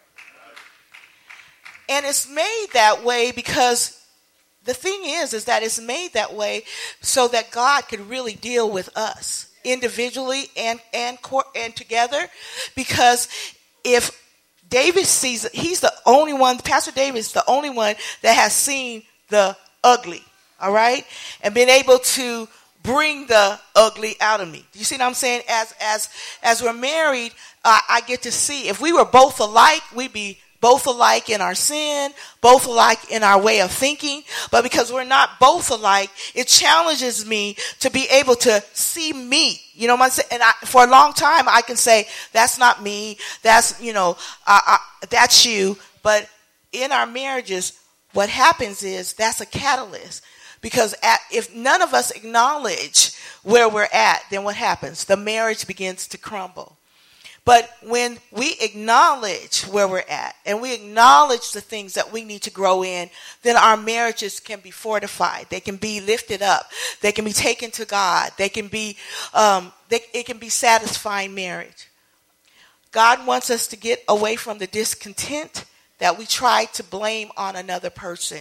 And it's made that way because the thing is that it's made that way so that God could really deal with us individually and together. Because if David sees it, he's the only one, Pastor David is the only one that has seen the ugly. All right? And been able to bring the ugly out of me. Do you see what I'm saying? As we're married, I get to see. If we were both alike, we'd be both alike in our sin, both alike in our way of thinking. But because we're not both alike, it challenges me to be able to see me. You know what I'm saying? And for a long time, I can say, that's not me. That's, that's you. But in our marriages, what happens is that's a catalyst. Because if none of us acknowledge where we're at, then what happens? The marriage begins to crumble. But when we acknowledge where we're at and we acknowledge the things that we need to grow in, then our marriages can be fortified. They can be lifted up. They can be taken to God. They can be, it can be satisfying marriage. God wants us to get away from the discontent that we try to blame on another person.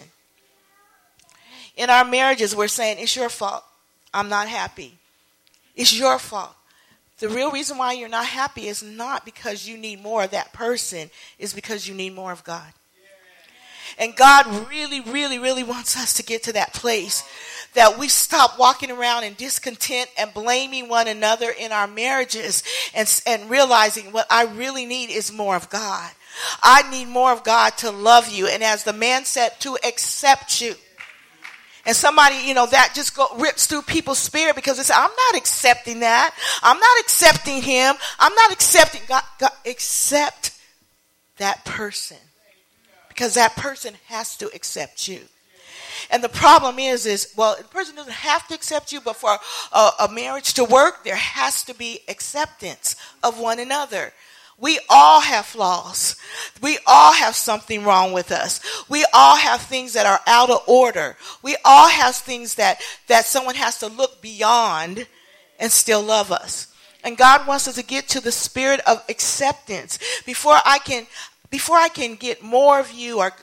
In our marriages, we're saying, it's your fault. I'm not happy. It's your fault. The real reason why you're not happy is not because you need more of that person. It's because you need more of God. And God really, really, really wants us to get to that place that we stop walking around in discontent and blaming one another in our marriages and realizing what I really need is more of God. I need more of God to love you. And as the man said, to accept you. And somebody, that just rips through people's spirit because they say, I'm not accepting that. I'm not accepting him. I'm not accepting God. Accept that person. Because that person has to accept you. And the problem is the person doesn't have to accept you, but for a marriage to work, there has to be acceptance of one another. We all have flaws. We all have something wrong with us. We all have things that are out of order. We all have things that someone has to look beyond and still love us. And God wants us to get to the spirit of acceptance. Before I can get more of you or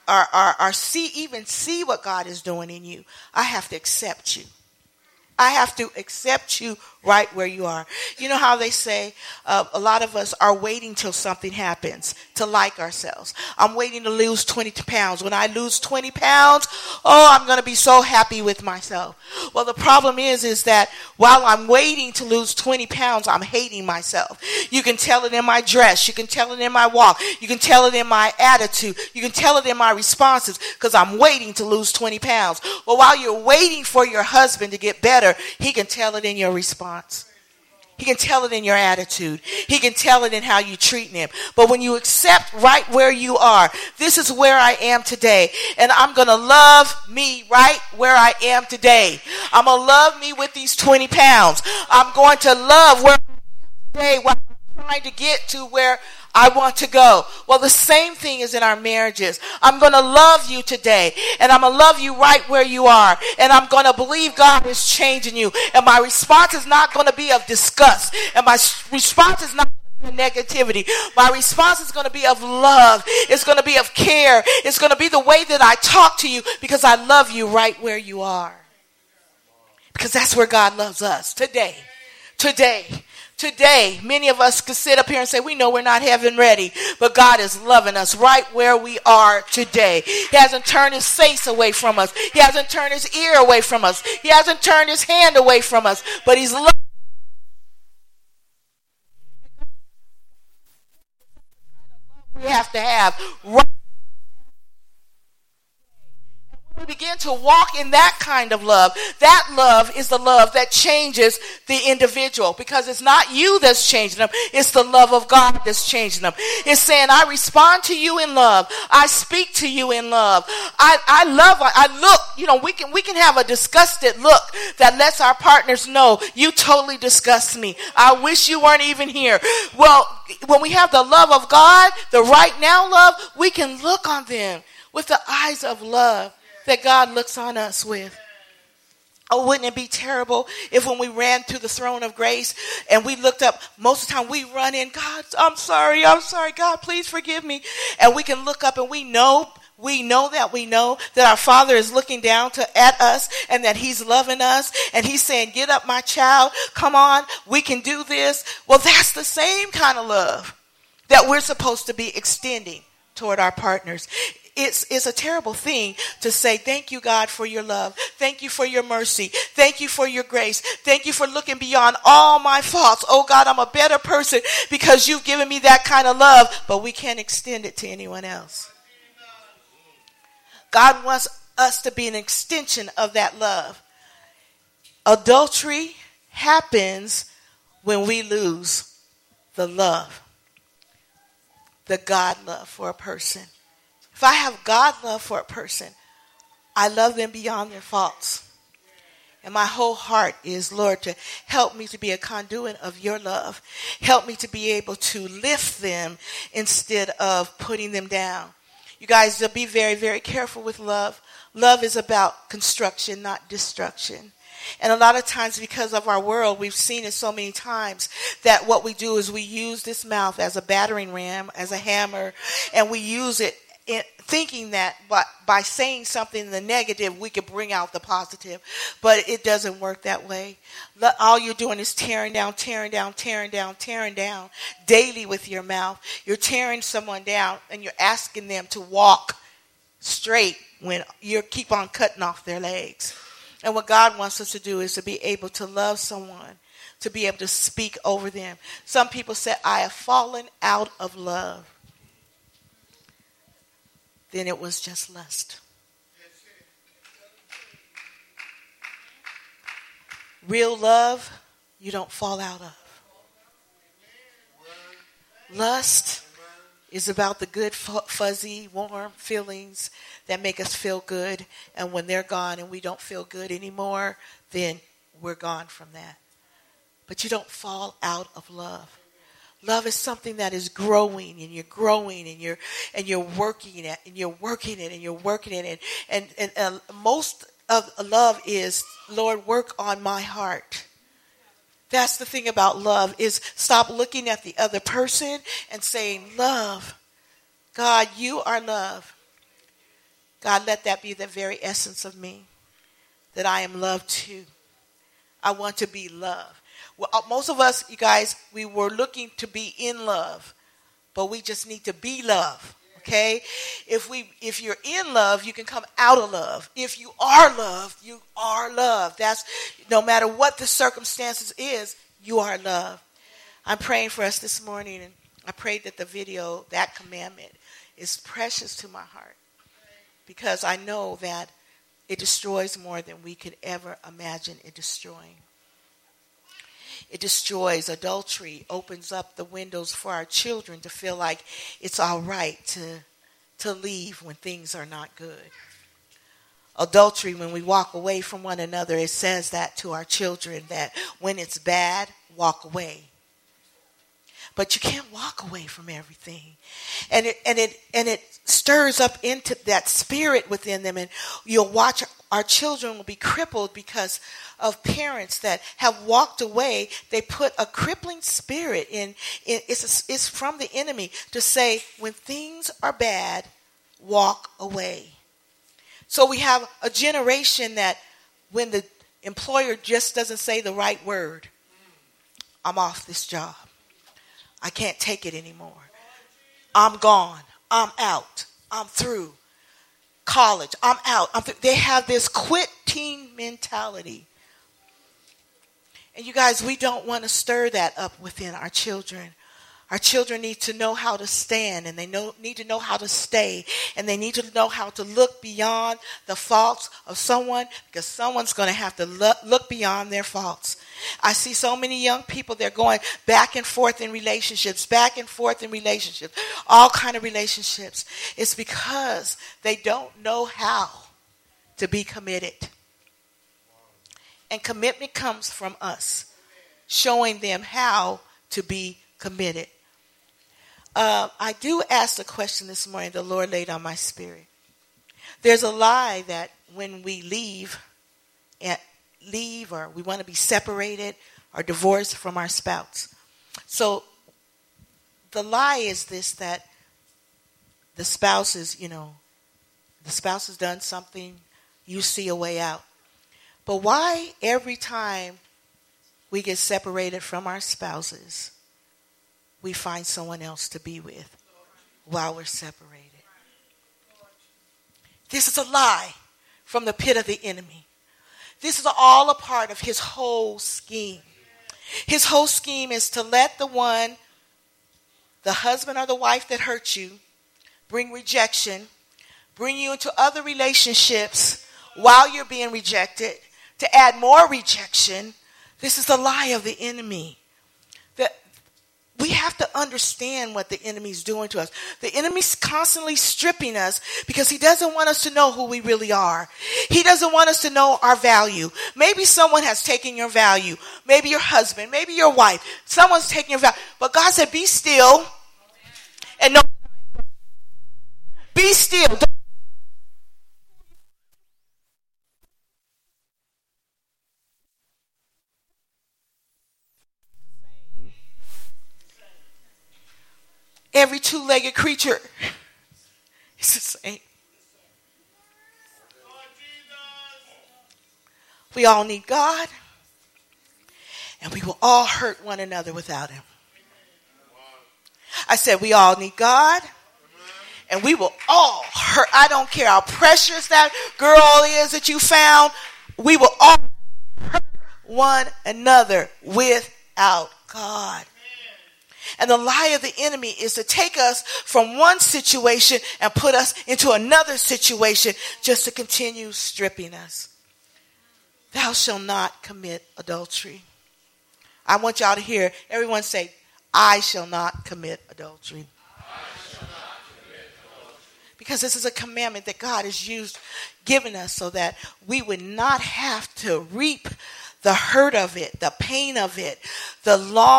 see what God is doing in you, I have to accept you. I have to accept you right where you are. You know how they say a lot of us are waiting till something happens to like ourselves. I'm waiting to lose 20 pounds. When I lose 20 pounds, I'm going to be so happy with myself. Well, the problem is that while I'm waiting to lose 20 pounds, I'm hating myself. You can tell it in my dress. You can tell it in my walk. You can tell it in my attitude. You can tell it in my responses because I'm waiting to lose 20 pounds. Well, while you're waiting for your husband to get better, he can tell it in your response. He can tell it in your attitude. He can tell it in how you treat him. But when you accept right where you are, this is where I am today. And I'm going to love me right where I am today. I'm going to love me with these 20 pounds. I'm going to love where I am today while I'm trying to get to where I want to go. Well, the same thing is in our marriages. I'm going to love you today, and I'm going to love you right where you are, and I'm going to believe God is changing you, and my response is not going to be of disgust, and my response is not going to be of negativity. My response is going to be of love. It's going to be of care. It's going to be the way that I talk to you because I love you right where you are. Because that's where God loves us today. Today, many of us could sit up here and say, we know we're not heaven ready, but God is loving us right where we are today. He hasn't turned his face away from us. He hasn't turned his ear away from us. He hasn't turned his hand away from us, but he's loving us. We have to have right. We begin to walk in that kind of love. That love is the love that changes the individual because it's not you that's changing them. It's the love of God that's changing them. It's saying, I respond to you in love. I speak to you in love. I look, we can have a disgusted look that lets our partners know you totally disgust me. I wish you weren't even here. Well, when we have the love of God, the right now love, we can look on them with the eyes of love that God looks on us with. Oh, wouldn't it be terrible if when we ran to the throne of grace and we looked up, most of the time we run in, God, I'm sorry, God, please forgive me. And we can look up and we know that our Father is looking down at us and that he's loving us and he's saying, get up, my child, come on, we can do this. Well, that's the same kind of love that we're supposed to be extending toward our partners. it's a terrible thing to say, thank you, God, for your love. Thank you for your mercy. Thank you for your grace. Thank you for looking beyond all my faults. Oh, God, I'm a better person because you've given me that kind of love, but we can't extend it to anyone else. God wants us to be an extension of that love. Adultery happens when we lose the love, the God love for a person. If I have God love for a person, I love them beyond their faults. And my whole heart is, Lord, to help me to be a conduit of your love. Help me to be able to lift them instead of putting them down. You guys, be very, very careful with love. Love is about construction, not destruction. And a lot of times, because of our world, we've seen it so many times that what we do is we use this mouth as a battering ram, as a hammer, and we use it thinking that by saying something in the negative, we could bring out the positive. But it doesn't work that way. All you're doing is tearing down, tearing down, tearing down, tearing down daily with your mouth. You're tearing someone down, and you're asking them to walk straight when you keep on cutting off their legs. And what God wants us to do is to be able to love someone, to be able to speak over them. Some people say, I have fallen out of love. Then it was just lust. Real love, you don't fall out of. Lust is about the good, fuzzy, warm feelings that make us feel good. And when they're gone and we don't feel good anymore, then we're gone from that. But you don't fall out of love. Love is something that is growing, and you're growing, and you're working it, and you're working it, and you're working it, and most of love is, Lord, work on my heart. That's the thing about love, is stop looking at the other person and saying, love, God, you are love. God, let that be the very essence of me, that I am loved too. I want to be loved. Well, most of us, you guys, we were looking to be in love, but we just need to be love, okay? If you're in love, you can come out of love. If you are loved, you are loved. That's no matter what the circumstances is, you are loved. I'm praying for us this morning, and I pray that the video, that commandment, is precious to my heart, because I know that it destroys more than we could ever imagine it destroying. It destroys adultery, opens up the windows for our children to feel like it's all right to leave when things are not good. Adultery, when we walk away from one another, it says that to our children, that when it's bad, walk away. But you can't walk away from everything. And it stirs up into that spirit within them, and you'll watch our children will be crippled because of parents that have walked away. They put a crippling spirit in. It's from the enemy to say, when things are bad, walk away. So we have a generation that when the employer just doesn't say the right word, I'm off this job. I can't take it anymore. I'm gone. I'm out. I'm through. College, I'm out. They have this quitting mentality. And you guys, we don't want to stir that up within our children. Our children need to know how to stand, and they need to know how to stay, and they need to know how to look beyond the faults of someone, because someone's going to have to look beyond their faults. I see so many young people, they're going back and forth in relationships, all kind of relationships. It's because they don't know how to be committed. And commitment comes from us, showing them how to be committed. I do ask the question this morning the Lord laid on my spirit. There's a lie that when we leave or we want to be separated or divorced from our spouse. So the lie is this, that the spouse has done something, you see a way out. But why every time we get separated from our spouses, we find someone else to be with while we're separated? This is a lie from the pit of the enemy. This is all a part of his whole scheme. His whole scheme is to let the husband or the wife that hurt you, bring rejection, bring you into other relationships while you're being rejected, to add more rejection. This is the lie of the enemy. That we have to understand what the enemy's doing to us. The enemy's constantly stripping us because he doesn't want us to know who we really are. He doesn't want us to know our value. Maybe someone has taken your value. Maybe your husband, maybe your wife. Someone's taking your value. But God said, be still and know. Be still. Every two-legged creature is the same. We all need God, and we will all hurt one another without him. I said we all need God, and we will all hurt. I don't care how precious that girl is that you found. We will all hurt one another without God. And the lie of the enemy is to take us from one situation and put us into another situation just to continue stripping us. Thou shalt not commit adultery. I want y'all to hear everyone say, I shall not commit adultery. Because this is a commandment that God has given us so that we would not have to reap the hurt of it, the pain of it, the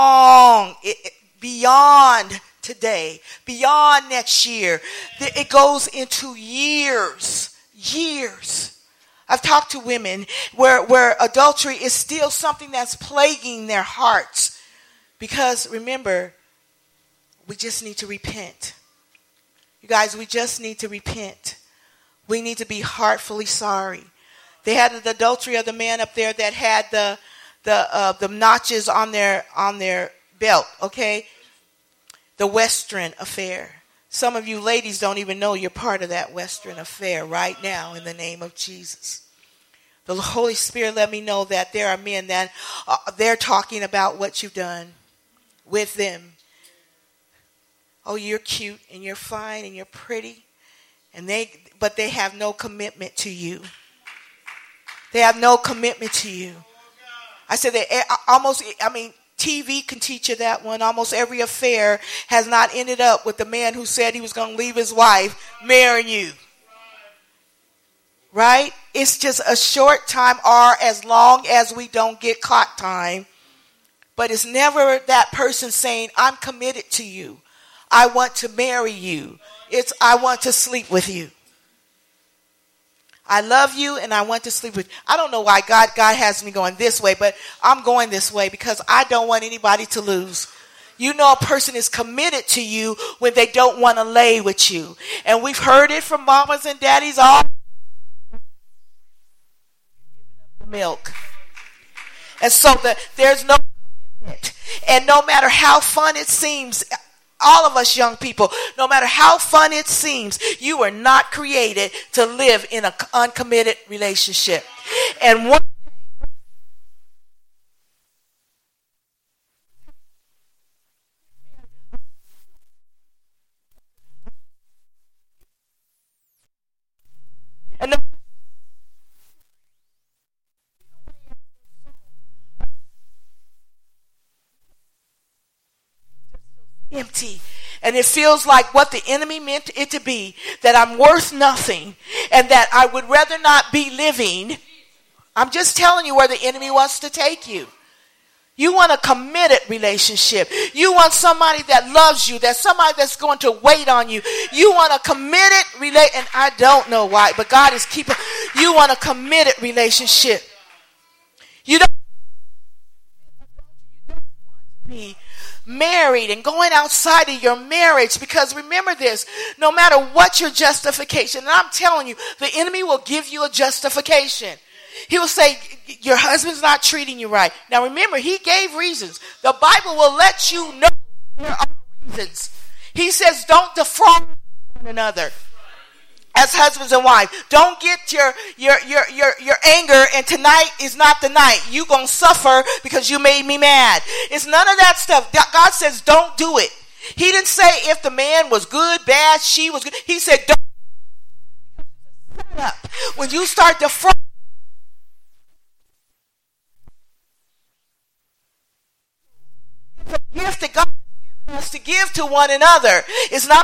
beyond today, beyond next year. It goes into years. I've talked to women where adultery is still something that's plaguing their hearts. Because remember, we just need to repent. You guys, we just need to repent. We need to be heartfully sorry. They had the adultery of the man up there that had the notches on their belt, okay? The Western affair. Some of you ladies don't even know you're part of that Western affair right now in the name of Jesus. The Holy Spirit let me know that there are men that they're talking about what you've done with them. Oh, you're cute and you're fine and you're pretty, but they have no commitment to you. They have no commitment to you. I said TV can teach you that one. Almost every affair has not ended up with the man who said he was going to leave his wife marrying you. Right? It's just a short time or as long as we don't get clock time. But it's never that person saying, I'm committed to you. I want to marry you. It's I want to sleep with you. I love you and I want to sleep with you. I don't know why God has me going this way, but I'm going this way because I don't want anybody to lose. You know a person is committed to you when they don't want to lay with you. And we've heard it from mamas and daddies all milk. And so there's no commitment. And no matter how fun it seems, all of us young people, no matter how fun it seems, you were not created to live in an uncommitted relationship. And one and empty. And it feels like what the enemy meant it to be, that I'm worth nothing and that I would rather not be living. I'm just telling you where the enemy wants to take you. You want a committed relationship. You want somebody that loves you. That's somebody that's going to wait on you. You want a committed relationship. And I don't know why, but God is keeping. You want a committed relationship. You don't want to be married and going outside of your marriage, because remember this, no matter what your justification, and I'm telling you, the enemy will give you a justification. He will say, your husband's not treating you right. Now remember, he gave reasons. The Bible will let you know there are reasons. He says, don't defraud one another. as husbands and wives. Don't get your anger, and tonight is not the night. You gonna suffer because you made me mad. It's none of that stuff. God says don't do it. He didn't say if the man was good, bad, she was good. He said don't. Shut up. When you start to front, it's a gift that God has given us to give to one another. It's not.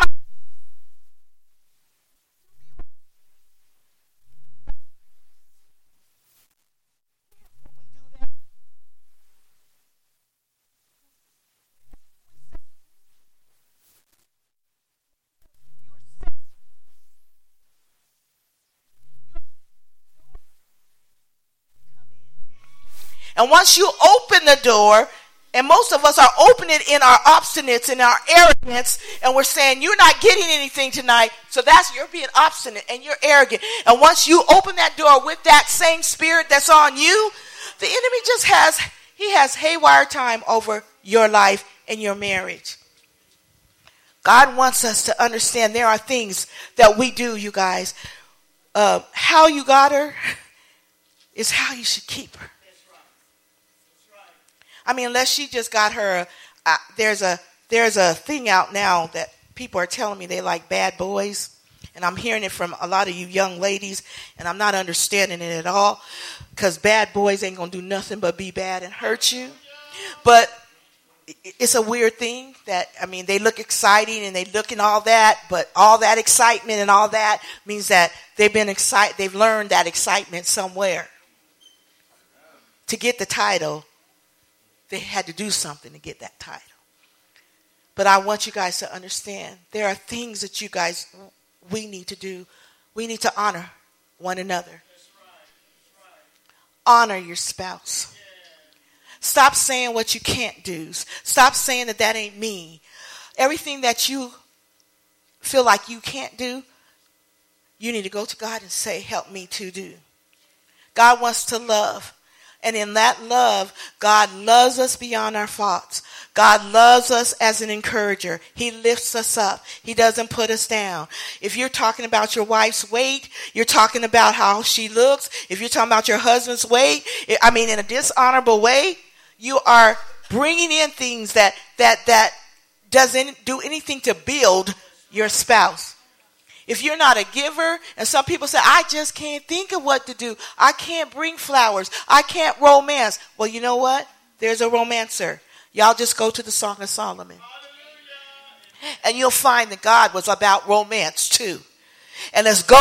And once you open the door, and most of us are opening it in our obstinance, in our arrogance, and we're saying, you're not getting anything tonight, so you're being obstinate and you're arrogant. And once you open that door with that same spirit that's on you, the enemy has haywire time over your life and your marriage. God wants us to understand there are things that we do, you guys. How you got her is how you should keep her. I mean, unless she just got her, there's a thing out now that people are telling me they like bad boys. And I'm hearing it from a lot of you young ladies, and I'm not understanding it at all. Because bad boys ain't going to do nothing but be bad and hurt you. But it's a weird thing that, I mean, they look exciting and they look and all that. But all that excitement and all that means that they've learned that excitement somewhere. To get the title, they had to do something to get that title. But I want you guys to understand there are things that you guys, we need to do. We need to honor one another. That's right. Honor your spouse. Yeah. Stop saying what you can't do. Stop saying that ain't me. Everything that you feel like you can't do, you need to go to God and say, help me to do. God wants to love. And in that love, God loves us beyond our faults. God loves us as an encourager. He lifts us up. He doesn't put us down. If you're talking about your wife's weight, you're talking about how she looks. If you're talking about your husband's weight, in a dishonorable way, you are bringing in things that doesn't do anything to build your spouse. If you're not a giver, and some people say, I just can't think of what to do. I can't bring flowers. I can't romance. Well, you know what? There's a romancer. Y'all just go to the Song of Solomon. Hallelujah. And you'll find that God was about romance too. And let's go.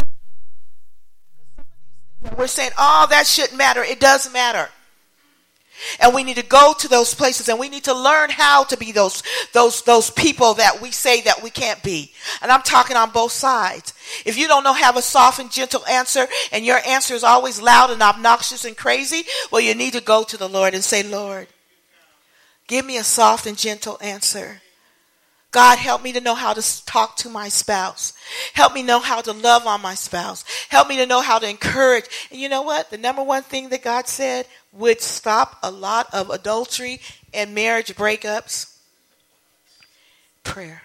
We're saying, oh, that shouldn't matter. It does matter. And we need to go to those places, and we need to learn how to be those people that we say that we can't be. And I'm talking on both sides. If you don't have a soft and gentle answer, and your answer is always loud and obnoxious and crazy, well, you need to go to the Lord and say, Lord, give me a soft and gentle answer. God, help me to know how to talk to my spouse. Help me know how to love on my spouse. Help me to know how to encourage. And you know what? The number one thing that God said would stop a lot of adultery and marriage breakups? Prayer.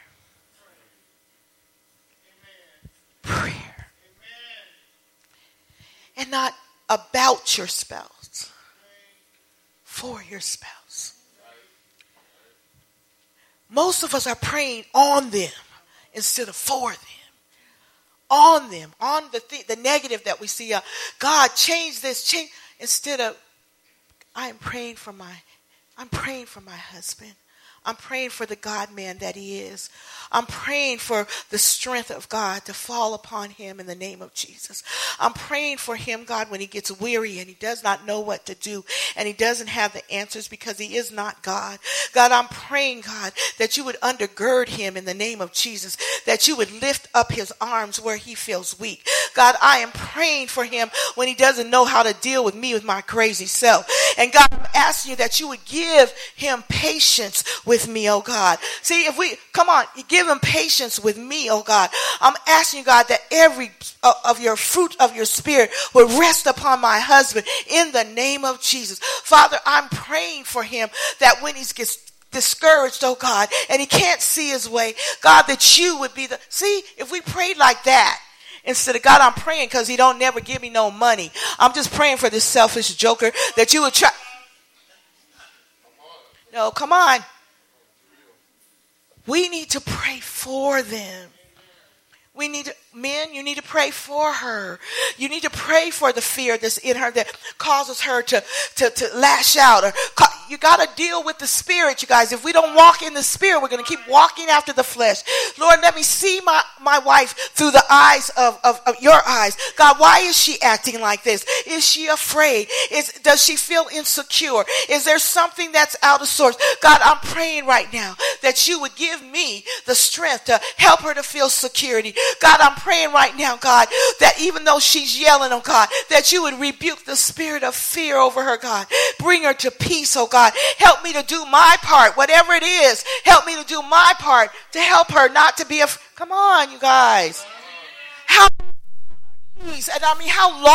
Prayer. And not about your spouse. For your spouse. Most of us are praying on them instead of for them. On them, on the negative that we see. God, change this, change. Instead of, I'm praying for my husband. I'm praying for the God-man that he is. I'm praying for the strength of God to fall upon him in the name of Jesus. I'm praying for him, God, when he gets weary and he does not know what to do and he doesn't have the answers because he is not God. God, I'm praying, God, that you would undergird him in the name of Jesus, that you would lift up his arms where he feels weak. God, I am praying for him when he doesn't know how to deal with me with my crazy self. And God, I'm asking you that you would give him patience with me, oh God. See, you give him patience with me, oh God. I'm asking you, God, that every of your fruit of your spirit would rest upon my husband in the name of Jesus. Father, I'm praying for him that when he gets discouraged, oh God, and he can't see his way, God, that you would be if we prayed like that, Instead of, God, I'm praying because he don't never give me no money. I'm just praying for this selfish joker that you would try. No, come on. We need to pray for them. We need to, men, you need to pray for her. You need to pray for the fear that's in her that causes her to lash out. You got to deal with the spirit, you guys. If we don't walk in the spirit, we're going to keep walking after the flesh. Lord, let me see my wife through the eyes of your eyes. God, why is she acting like this? Is she afraid? Does she feel insecure? Is there something that's out of sorts? God, I'm praying right now that you would give me the strength to help her to feel security. God, I'm praying right now, God, that even though she's yelling, oh God, that you would rebuke the spirit of fear over her, God. Bring her to peace, oh God. Help me to do my part, whatever it is. Help me to do my part to help her not to be come on, you guys. How long?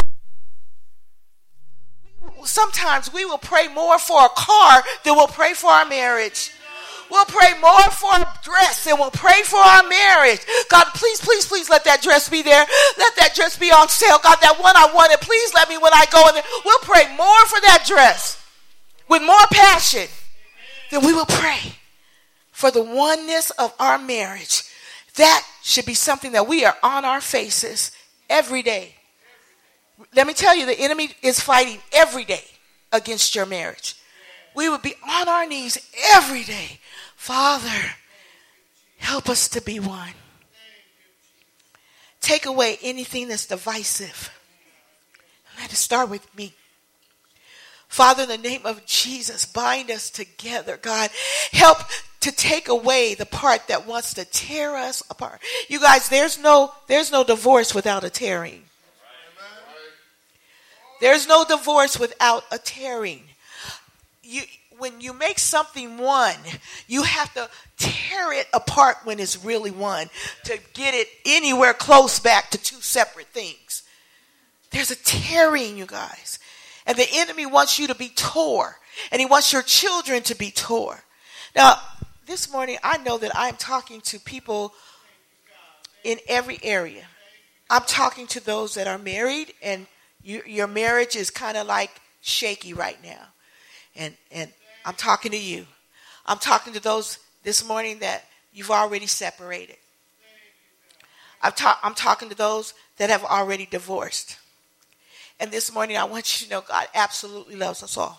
Sometimes we will pray more for a car than we'll pray for our marriage. We'll pray more for a dress than we'll pray for our marriage. God, please, please, please let that dress be there. Let that dress be on sale. God, that one I wanted, please let me when I go in there. We'll pray more for that dress with more passion than we will pray for the oneness of our marriage. That should be something that we are on our faces every day. Let me tell you, the enemy is fighting every day against your marriage. We would be on our knees every day. Father, help us to be one. Take away anything that's divisive. Let it start with me. Father, in the name of Jesus, bind us together, God. Help to take away the part that wants to tear us apart. You guys, there's no divorce without a tearing. There's no divorce without a tearing. When you make something one, you have to tear it apart when it's really one to get it anywhere close back to two separate things. There's a tearing, you guys. And the enemy wants you to be tore. And he wants your children to be tore. Now, this morning, I know that I'm talking to people in every area. I'm talking to those that are married, and your marriage is kind of like shaky right now. And I'm talking to you. I'm talking to those this morning that you've already separated. I'm talking to those that have already divorced. And this morning I want you to know God absolutely loves us all.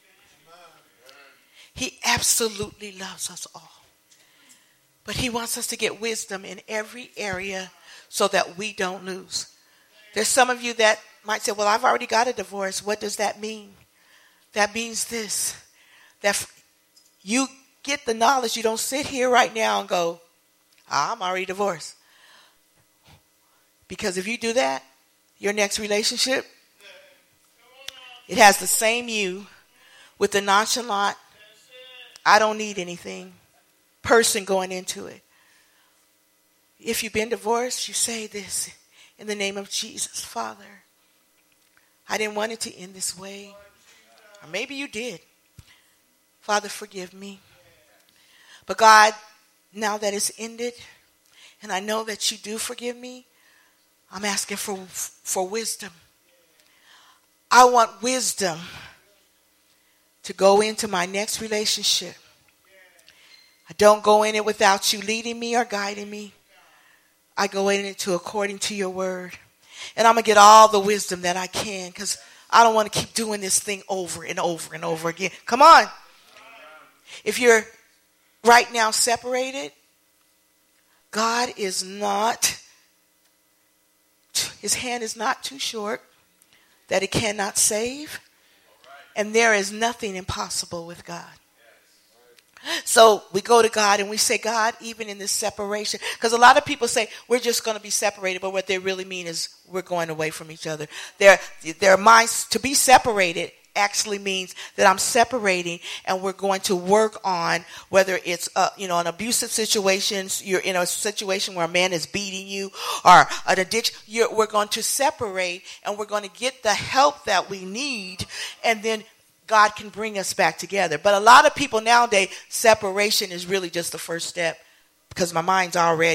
He absolutely loves us all. But he wants us to get wisdom in every area so that we don't lose. There's some of you that might say, well, I've already got a divorce. What does that mean? That means this, that you get the knowledge. You don't sit here right now and go, I'm already divorced. Because if you do that, your next relationship, it has the same you with the nonchalant, I don't need anything person going into it. If you've been divorced, you say this in the name of Jesus. Father, I didn't want it to end this way. Or maybe you did. Father, forgive me. But God, now that it's ended, and I know that you do forgive me, I'm asking for wisdom. I want wisdom to go into my next relationship. I don't go in it without you leading me or guiding me. I go in it according to your word. And I'm going to get all the wisdom that I can, because I don't want to keep doing this thing over and over and over again. Come on. If you're right now separated, God is not, his hand is not too short that it cannot save. And there is nothing impossible with God. So we go to God and we say, God, even in this separation, because a lot of people say we're just going to be separated, but what they really mean is we're going away from each other. Their minds to be separated actually means that I'm separating, and we're going to work on whether it's an abusive situation, you're in a situation where a man is beating you, or an addiction. We're going to separate, and we're going to get the help that we need, and then God can bring us back together. But a lot of people nowadays, separation is really just the first step, because my mind's already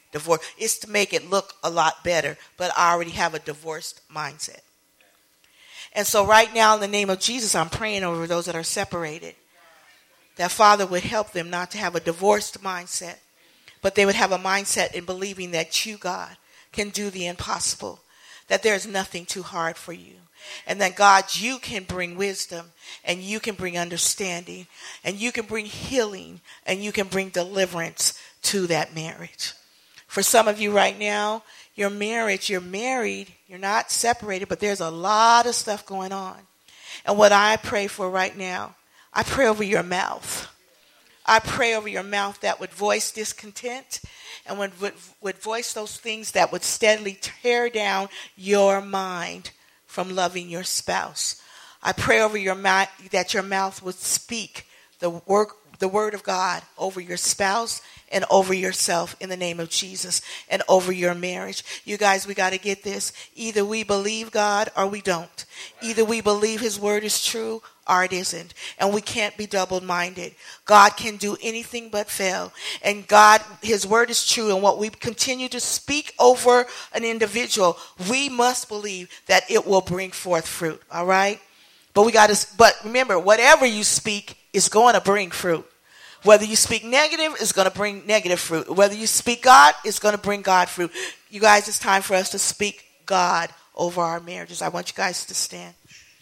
divorce. It's to make it look a lot better, but I already have a divorced mindset. And so right now, in the name of Jesus, I'm praying over those that are separated, that Father would help them not to have a divorced mindset, but they would have a mindset in believing that you, God, can do the impossible, that there is nothing too hard for you, and that, God, you can bring wisdom, and you can bring understanding, and you can bring healing, and you can bring deliverance to that marriage. For some of you right now, your marriage, you're married, you're not separated, but there's a lot of stuff going on. And what I pray for right now, I pray over your mouth. I pray over your mouth that would voice discontent and would voice those things that would steadily tear down your mind from loving your spouse. I pray over your mouth that your mouth would speak the word of God over your spouse and over yourself in the name of Jesus, and over your marriage. You guys, we got to get this. Either we believe God or we don't. Either we believe his word is true or it isn't. And we can't be double-minded. God can do anything but fail. And God, his word is true. And what we continue to speak over an individual, we must believe that it will bring forth fruit. All right? But remember, whatever you speak is going to bring fruit. Whether you speak negative, it's going to bring negative fruit. Whether you speak God, it's going to bring God fruit. You guys, it's time for us to speak God over our marriages. I want you guys to stand.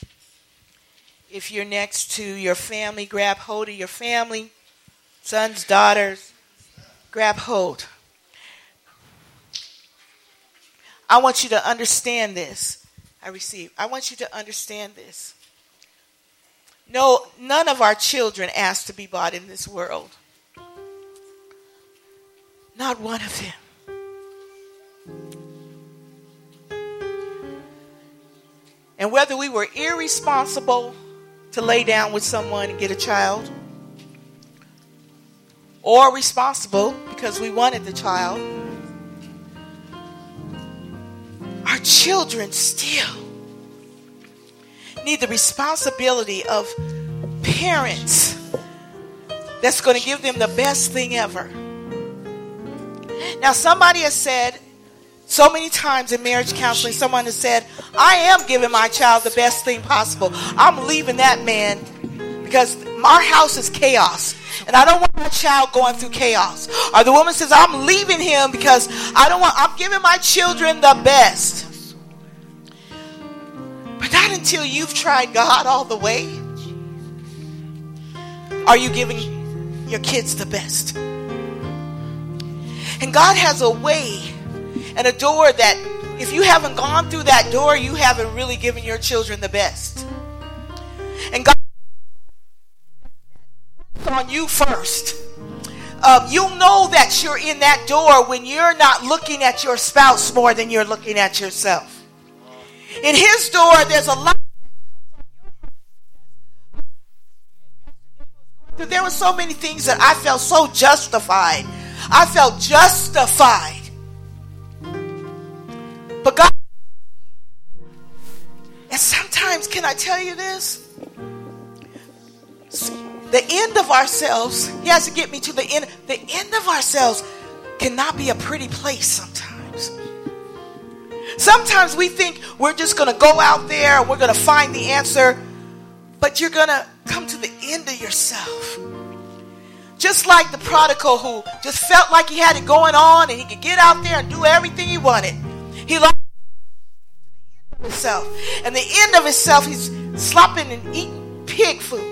If you're next to your family, grab hold of your family, sons, daughters, grab hold. I want you to understand this. I want you to understand this. No, none of our children asked to be bought in this world. Not one of them. And whether we were irresponsible to lay down with someone and get a child, or responsible because we wanted the child, our children still need the responsibility of parents that's going to give them the best thing ever. Now, somebody has said so many times in marriage counseling, someone has said, I am giving my child the best thing possible. I'm leaving that man because our house is chaos and I don't want my child going through chaos. Or the woman says, I'm leaving him because I'm giving my children the best. But not until you've tried God all the way are you giving your kids the best. And God has a way and a door that if you haven't gone through that door, you haven't really given your children the best. And God on you first. You'll know that you're in that door when you're not looking at your spouse more than you're looking at yourself. In his door, there's a lot. There were so many things that I felt so justified. I felt justified. But God, and sometimes, can I tell you this? The end of ourselves, he has to get me to the end. The end of ourselves cannot be a pretty place sometimes. Sometimes we think we're just going to go out there and we're going to find the answer, but you're going to come to the end of yourself. Just like the prodigal who just felt like he had it going on and he could get out there and do everything he wanted. He lost himself. And the end of himself, he's slopping and eating pig food.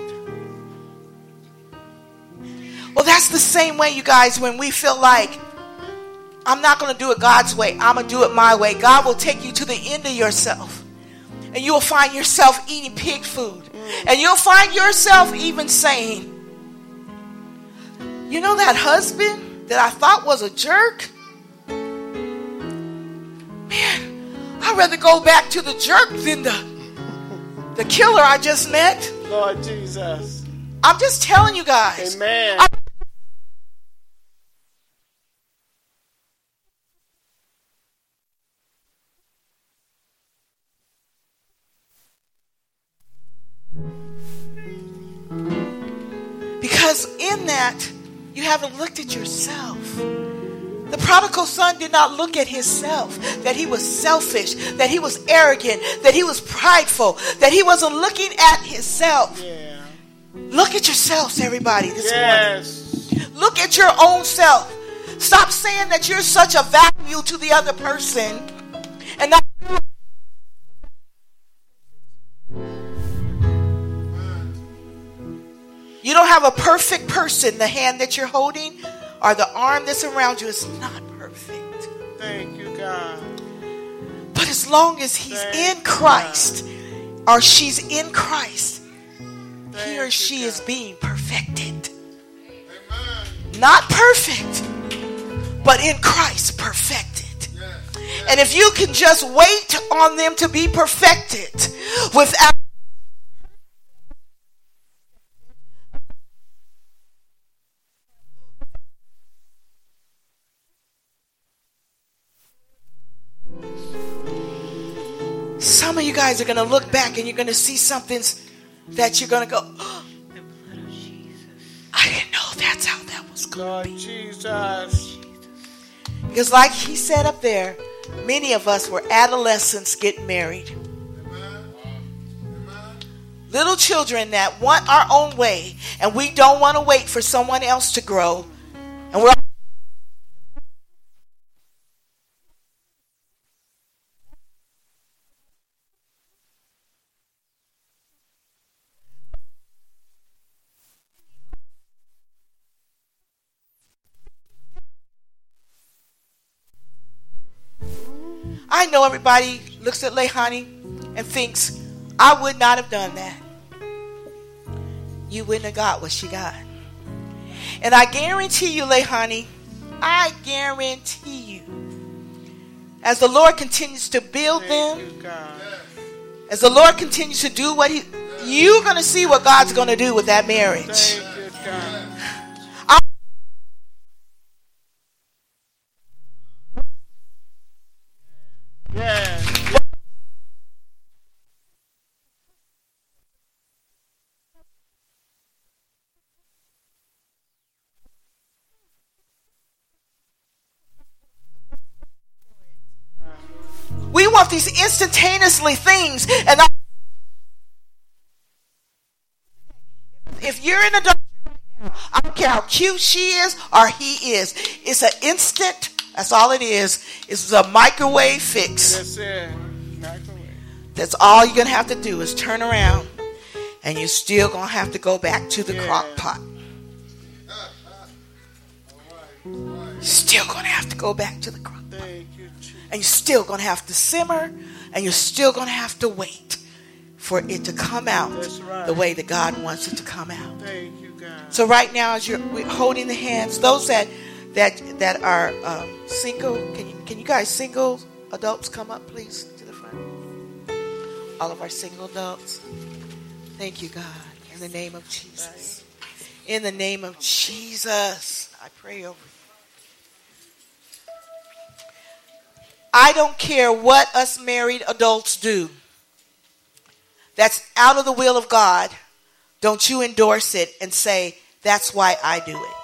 Well, that's the same way, you guys, when we feel like, I'm not going to do it God's way. I'm going to do it my way. God will take you to the end of yourself. And you will find yourself eating pig food. And you'll find yourself even saying, you know that husband that I thought was a jerk? Man, I'd rather go back to the jerk than the killer I just met. Lord Jesus. I'm just telling you guys. Amen. Because in that, you haven't looked at yourself. The prodigal son did not look at himself, that he was selfish, that he was arrogant, that he was prideful, that he wasn't looking at himself. Yeah. Look at yourselves, everybody, this Yes. morning. Look at your own self. Stop saying that you're such a value to the other person and not. You don't have a perfect person. The hand that you're holding or the arm that's around you is not perfect. Thank you, God. But as long as he's in Christ or she's in Christ, he or she is being perfected. Not perfect, but in Christ perfected. And if you can just wait on them to be perfected without some of you guys are going to look back and you're going to see something that you're going to go, oh, I didn't know that's how that was going to be. Jesus. Because like he said up there, many of us were adolescents getting married. Little children that want our own way and we don't want to wait for someone else to grow. And we're I know everybody looks at Leilani and thinks, I would not have done that. You wouldn't have got what she got. And I guarantee you, Leilani, I guarantee you, as the Lord continues to build them, as the Lord continues to do what you're going to see what God's going to do with that marriage. Thank you, God. Yeah. We want these instantaneously things, and if you're in adultery right now, I don't care how cute she is or he is. It's an instant. That's all it is. It's a microwave fix. That's it. Microwave. That's all you're going to have to do is turn around, and you're still going to have to go back to the crock pot. Still going to have to go back to the crock pot. And you're still going to have to simmer, and you're still going to have to wait for it to come out the way that God wants it to come out. Thank you, God. So right now, as you're holding the hands, those that are single, can you guys single adults come up, please, to the front? All of our single adults. Thank you, God. In the name of Jesus. In the name of Jesus, I pray over you. I don't care what us married adults do. That's out of the will of God. Don't you endorse it and say, that's why I do it.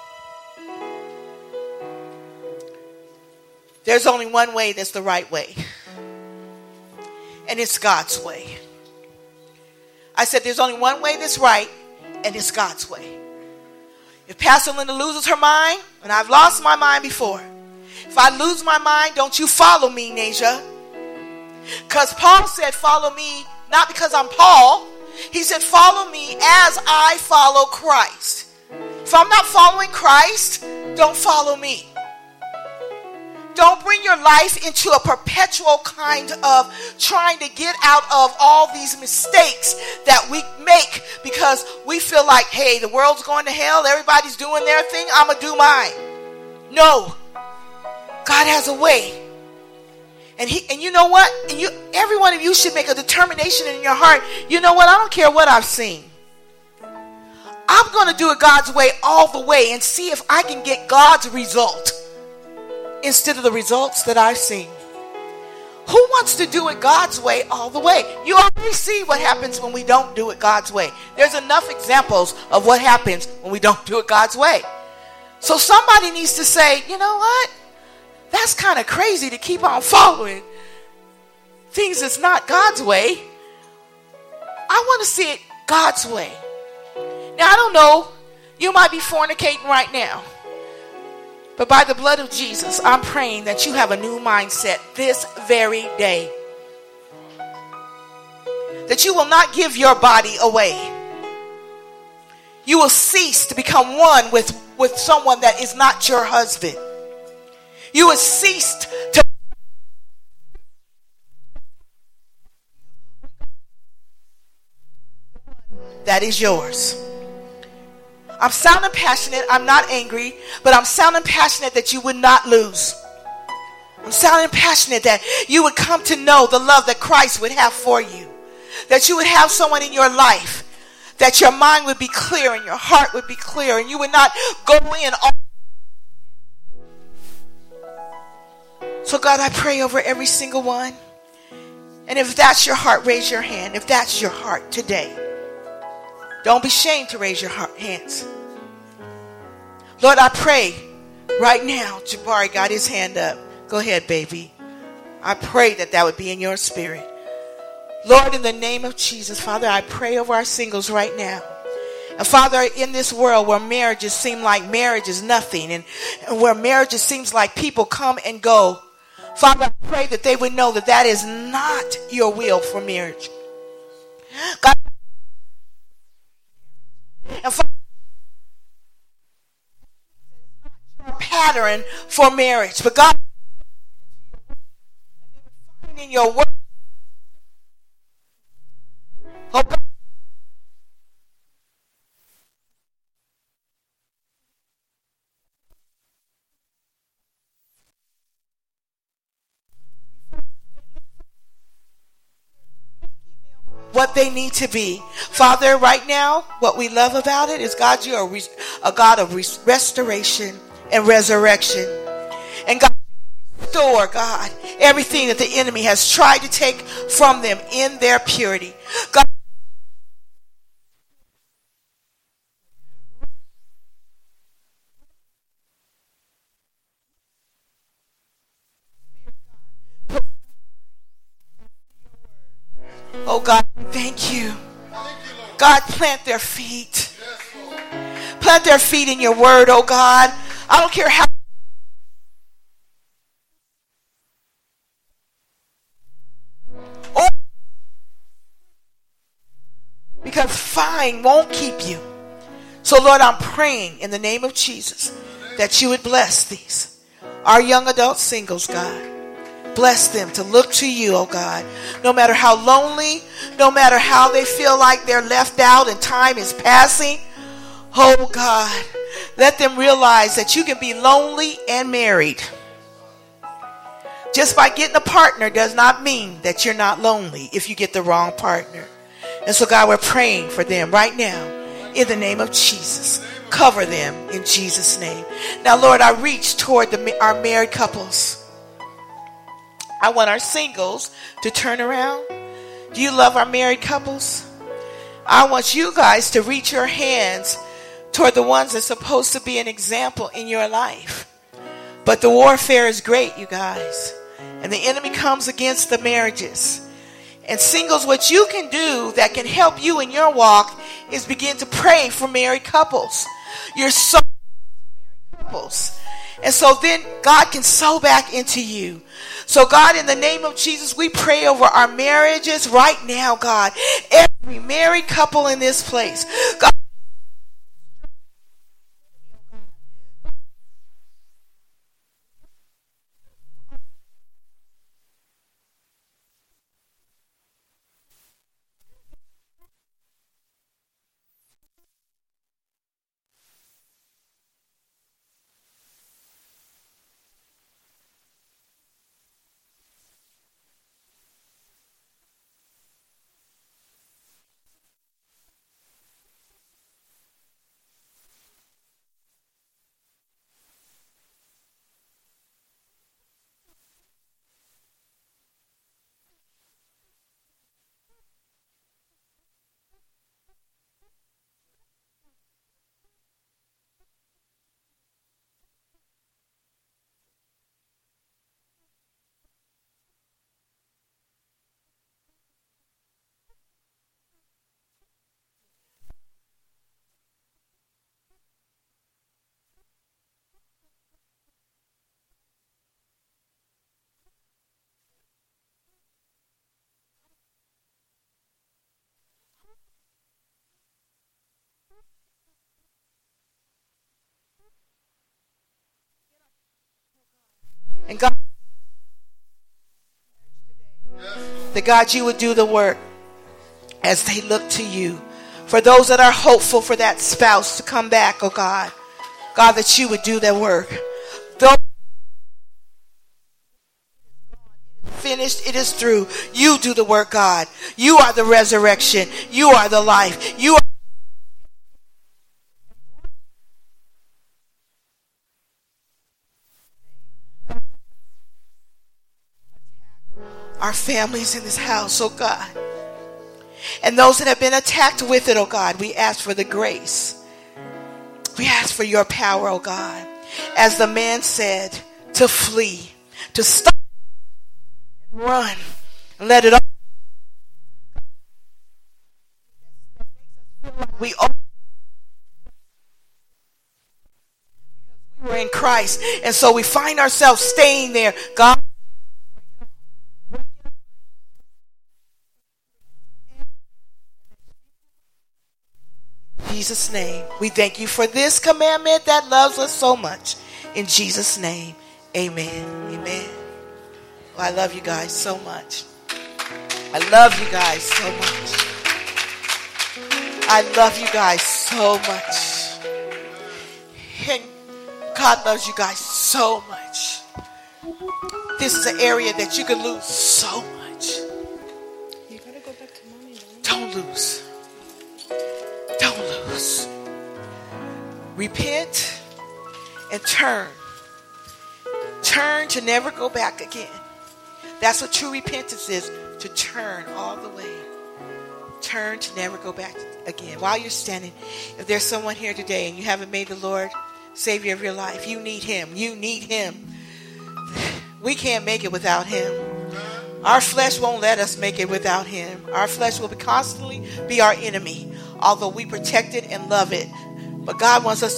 There's only one way that's the right way. And it's God's way. I said there's only one way that's right, and it's God's way. If Pastor Linda loses her mind, and I've lost my mind before, if I lose my mind, don't you follow me, Nasia. Because Paul said follow me, not because I'm Paul. He said follow me as I follow Christ. If I'm not following Christ, don't follow me. Don't bring your life into a perpetual kind of trying to get out of all these mistakes that we make because we feel like, hey, the world's going to hell. Everybody's doing their thing. I'm going to do mine. No. God has a way. And you know what? And every one of you should make a determination in your heart. You know what? I don't care what I've seen. I'm going to do it God's way all the way and see if I can get God's result instead of the results that I've seen. Who wants to do it God's way all the way? You already see what happens when we don't do it God's way. There's enough examples of what happens when we don't do it God's way. So somebody needs to say, you know what? That's kind of crazy to keep on following things that's not God's way. I want to see it God's way. Now, I don't know. You might be fornicating right now. But by the blood of Jesus, I'm praying that you have a new mindset this very day. That you will not give your body away. You will cease to become one with someone that is not your husband. You will cease to that is yours. I'm sounding passionate. I'm not angry, but I'm sounding passionate that you would not lose. I'm sounding passionate that you would come to know the love that Christ would have for you. That you would have someone in your life, that your mind would be clear and your heart would be clear, and you would not go in. So God, I pray over every single one. And if that's your heart, raise your hand. If that's your heart today, don't be ashamed to raise your hands. Lord, I pray right now. Jabari got his hand up. Go ahead, baby. I pray that would be in your spirit. Lord, in the name of Jesus, Father, I pray over our singles right now. And Father, in this world where marriages seem like marriage is nothing, and where marriages seems like people come and go, Father, I pray that they would know that is not your will for marriage. God, and Father, pattern for marriage, but God, in your word, oh God, what they need to be. Father, right now, what we love about it is, God, you are a God of restoration and resurrection. And God, restore, God, everything that the enemy has tried to take from them in their purity. God, oh God, thank you. God, plant their feet. Plant their feet in your word, oh God. I don't care how. Because fine won't keep you. So Lord, I'm praying in the name of Jesus that you would bless these, our young adult singles, God. Bless them to look to you, oh God. No matter how lonely, no matter how they feel like they're left out and time is passing, oh God, let them realize that you can be lonely and married. Just by getting a partner does not mean that you're not lonely if you get the wrong partner. And so God, we're praying for them right now in the name of Jesus. Cover them in Jesus' name. Now, Lord, I reach toward our married couples. I want our singles to turn around. Do you love our married couples? I want you guys to reach your hands toward the ones that's supposed to be an example in your life. But the warfare is great, you guys. And the enemy comes against the marriages. And singles, what you can do that can help you in your walk is begin to pray for married couples. You're so couples. And so then God can sow back into you. So God, in the name of Jesus, we pray over our marriages right now, God. Every married couple in this place, God, And God, that God, you would do the work as they look to you. For those that are hopeful for that spouse to come back, oh God, God, that you would do that work. Though finished, it is through. You do the work, God. You are the resurrection. You are the life. You are our families in this house, oh God. And those that have been attacked with it, oh God, we ask for the grace. We ask for your power, oh God. As the man said, to flee, to stop, and run, and let it all. We were in Christ, and so we find ourselves staying there. God, in Jesus' name, we thank you for this commandment that loves us so much. In Jesus' name, amen. Amen. Well, I love you guys so much. I love you guys so much. I love you guys so much. And God loves you guys so much. This is an area that you can lose so much. You gotta go back to mommy. Don't lose. Don't lose. Repent and turn. Turn to never go back again. That's what true repentance is, to turn all the way. Turn to never go back again. While you're standing, if there's someone here today and you haven't made the Lord Savior of your life, you need Him. You need Him. We can't make it without Him. Our flesh won't let us make it without Him. Our flesh will constantly be our enemy, although we protect it and love it. But God wants us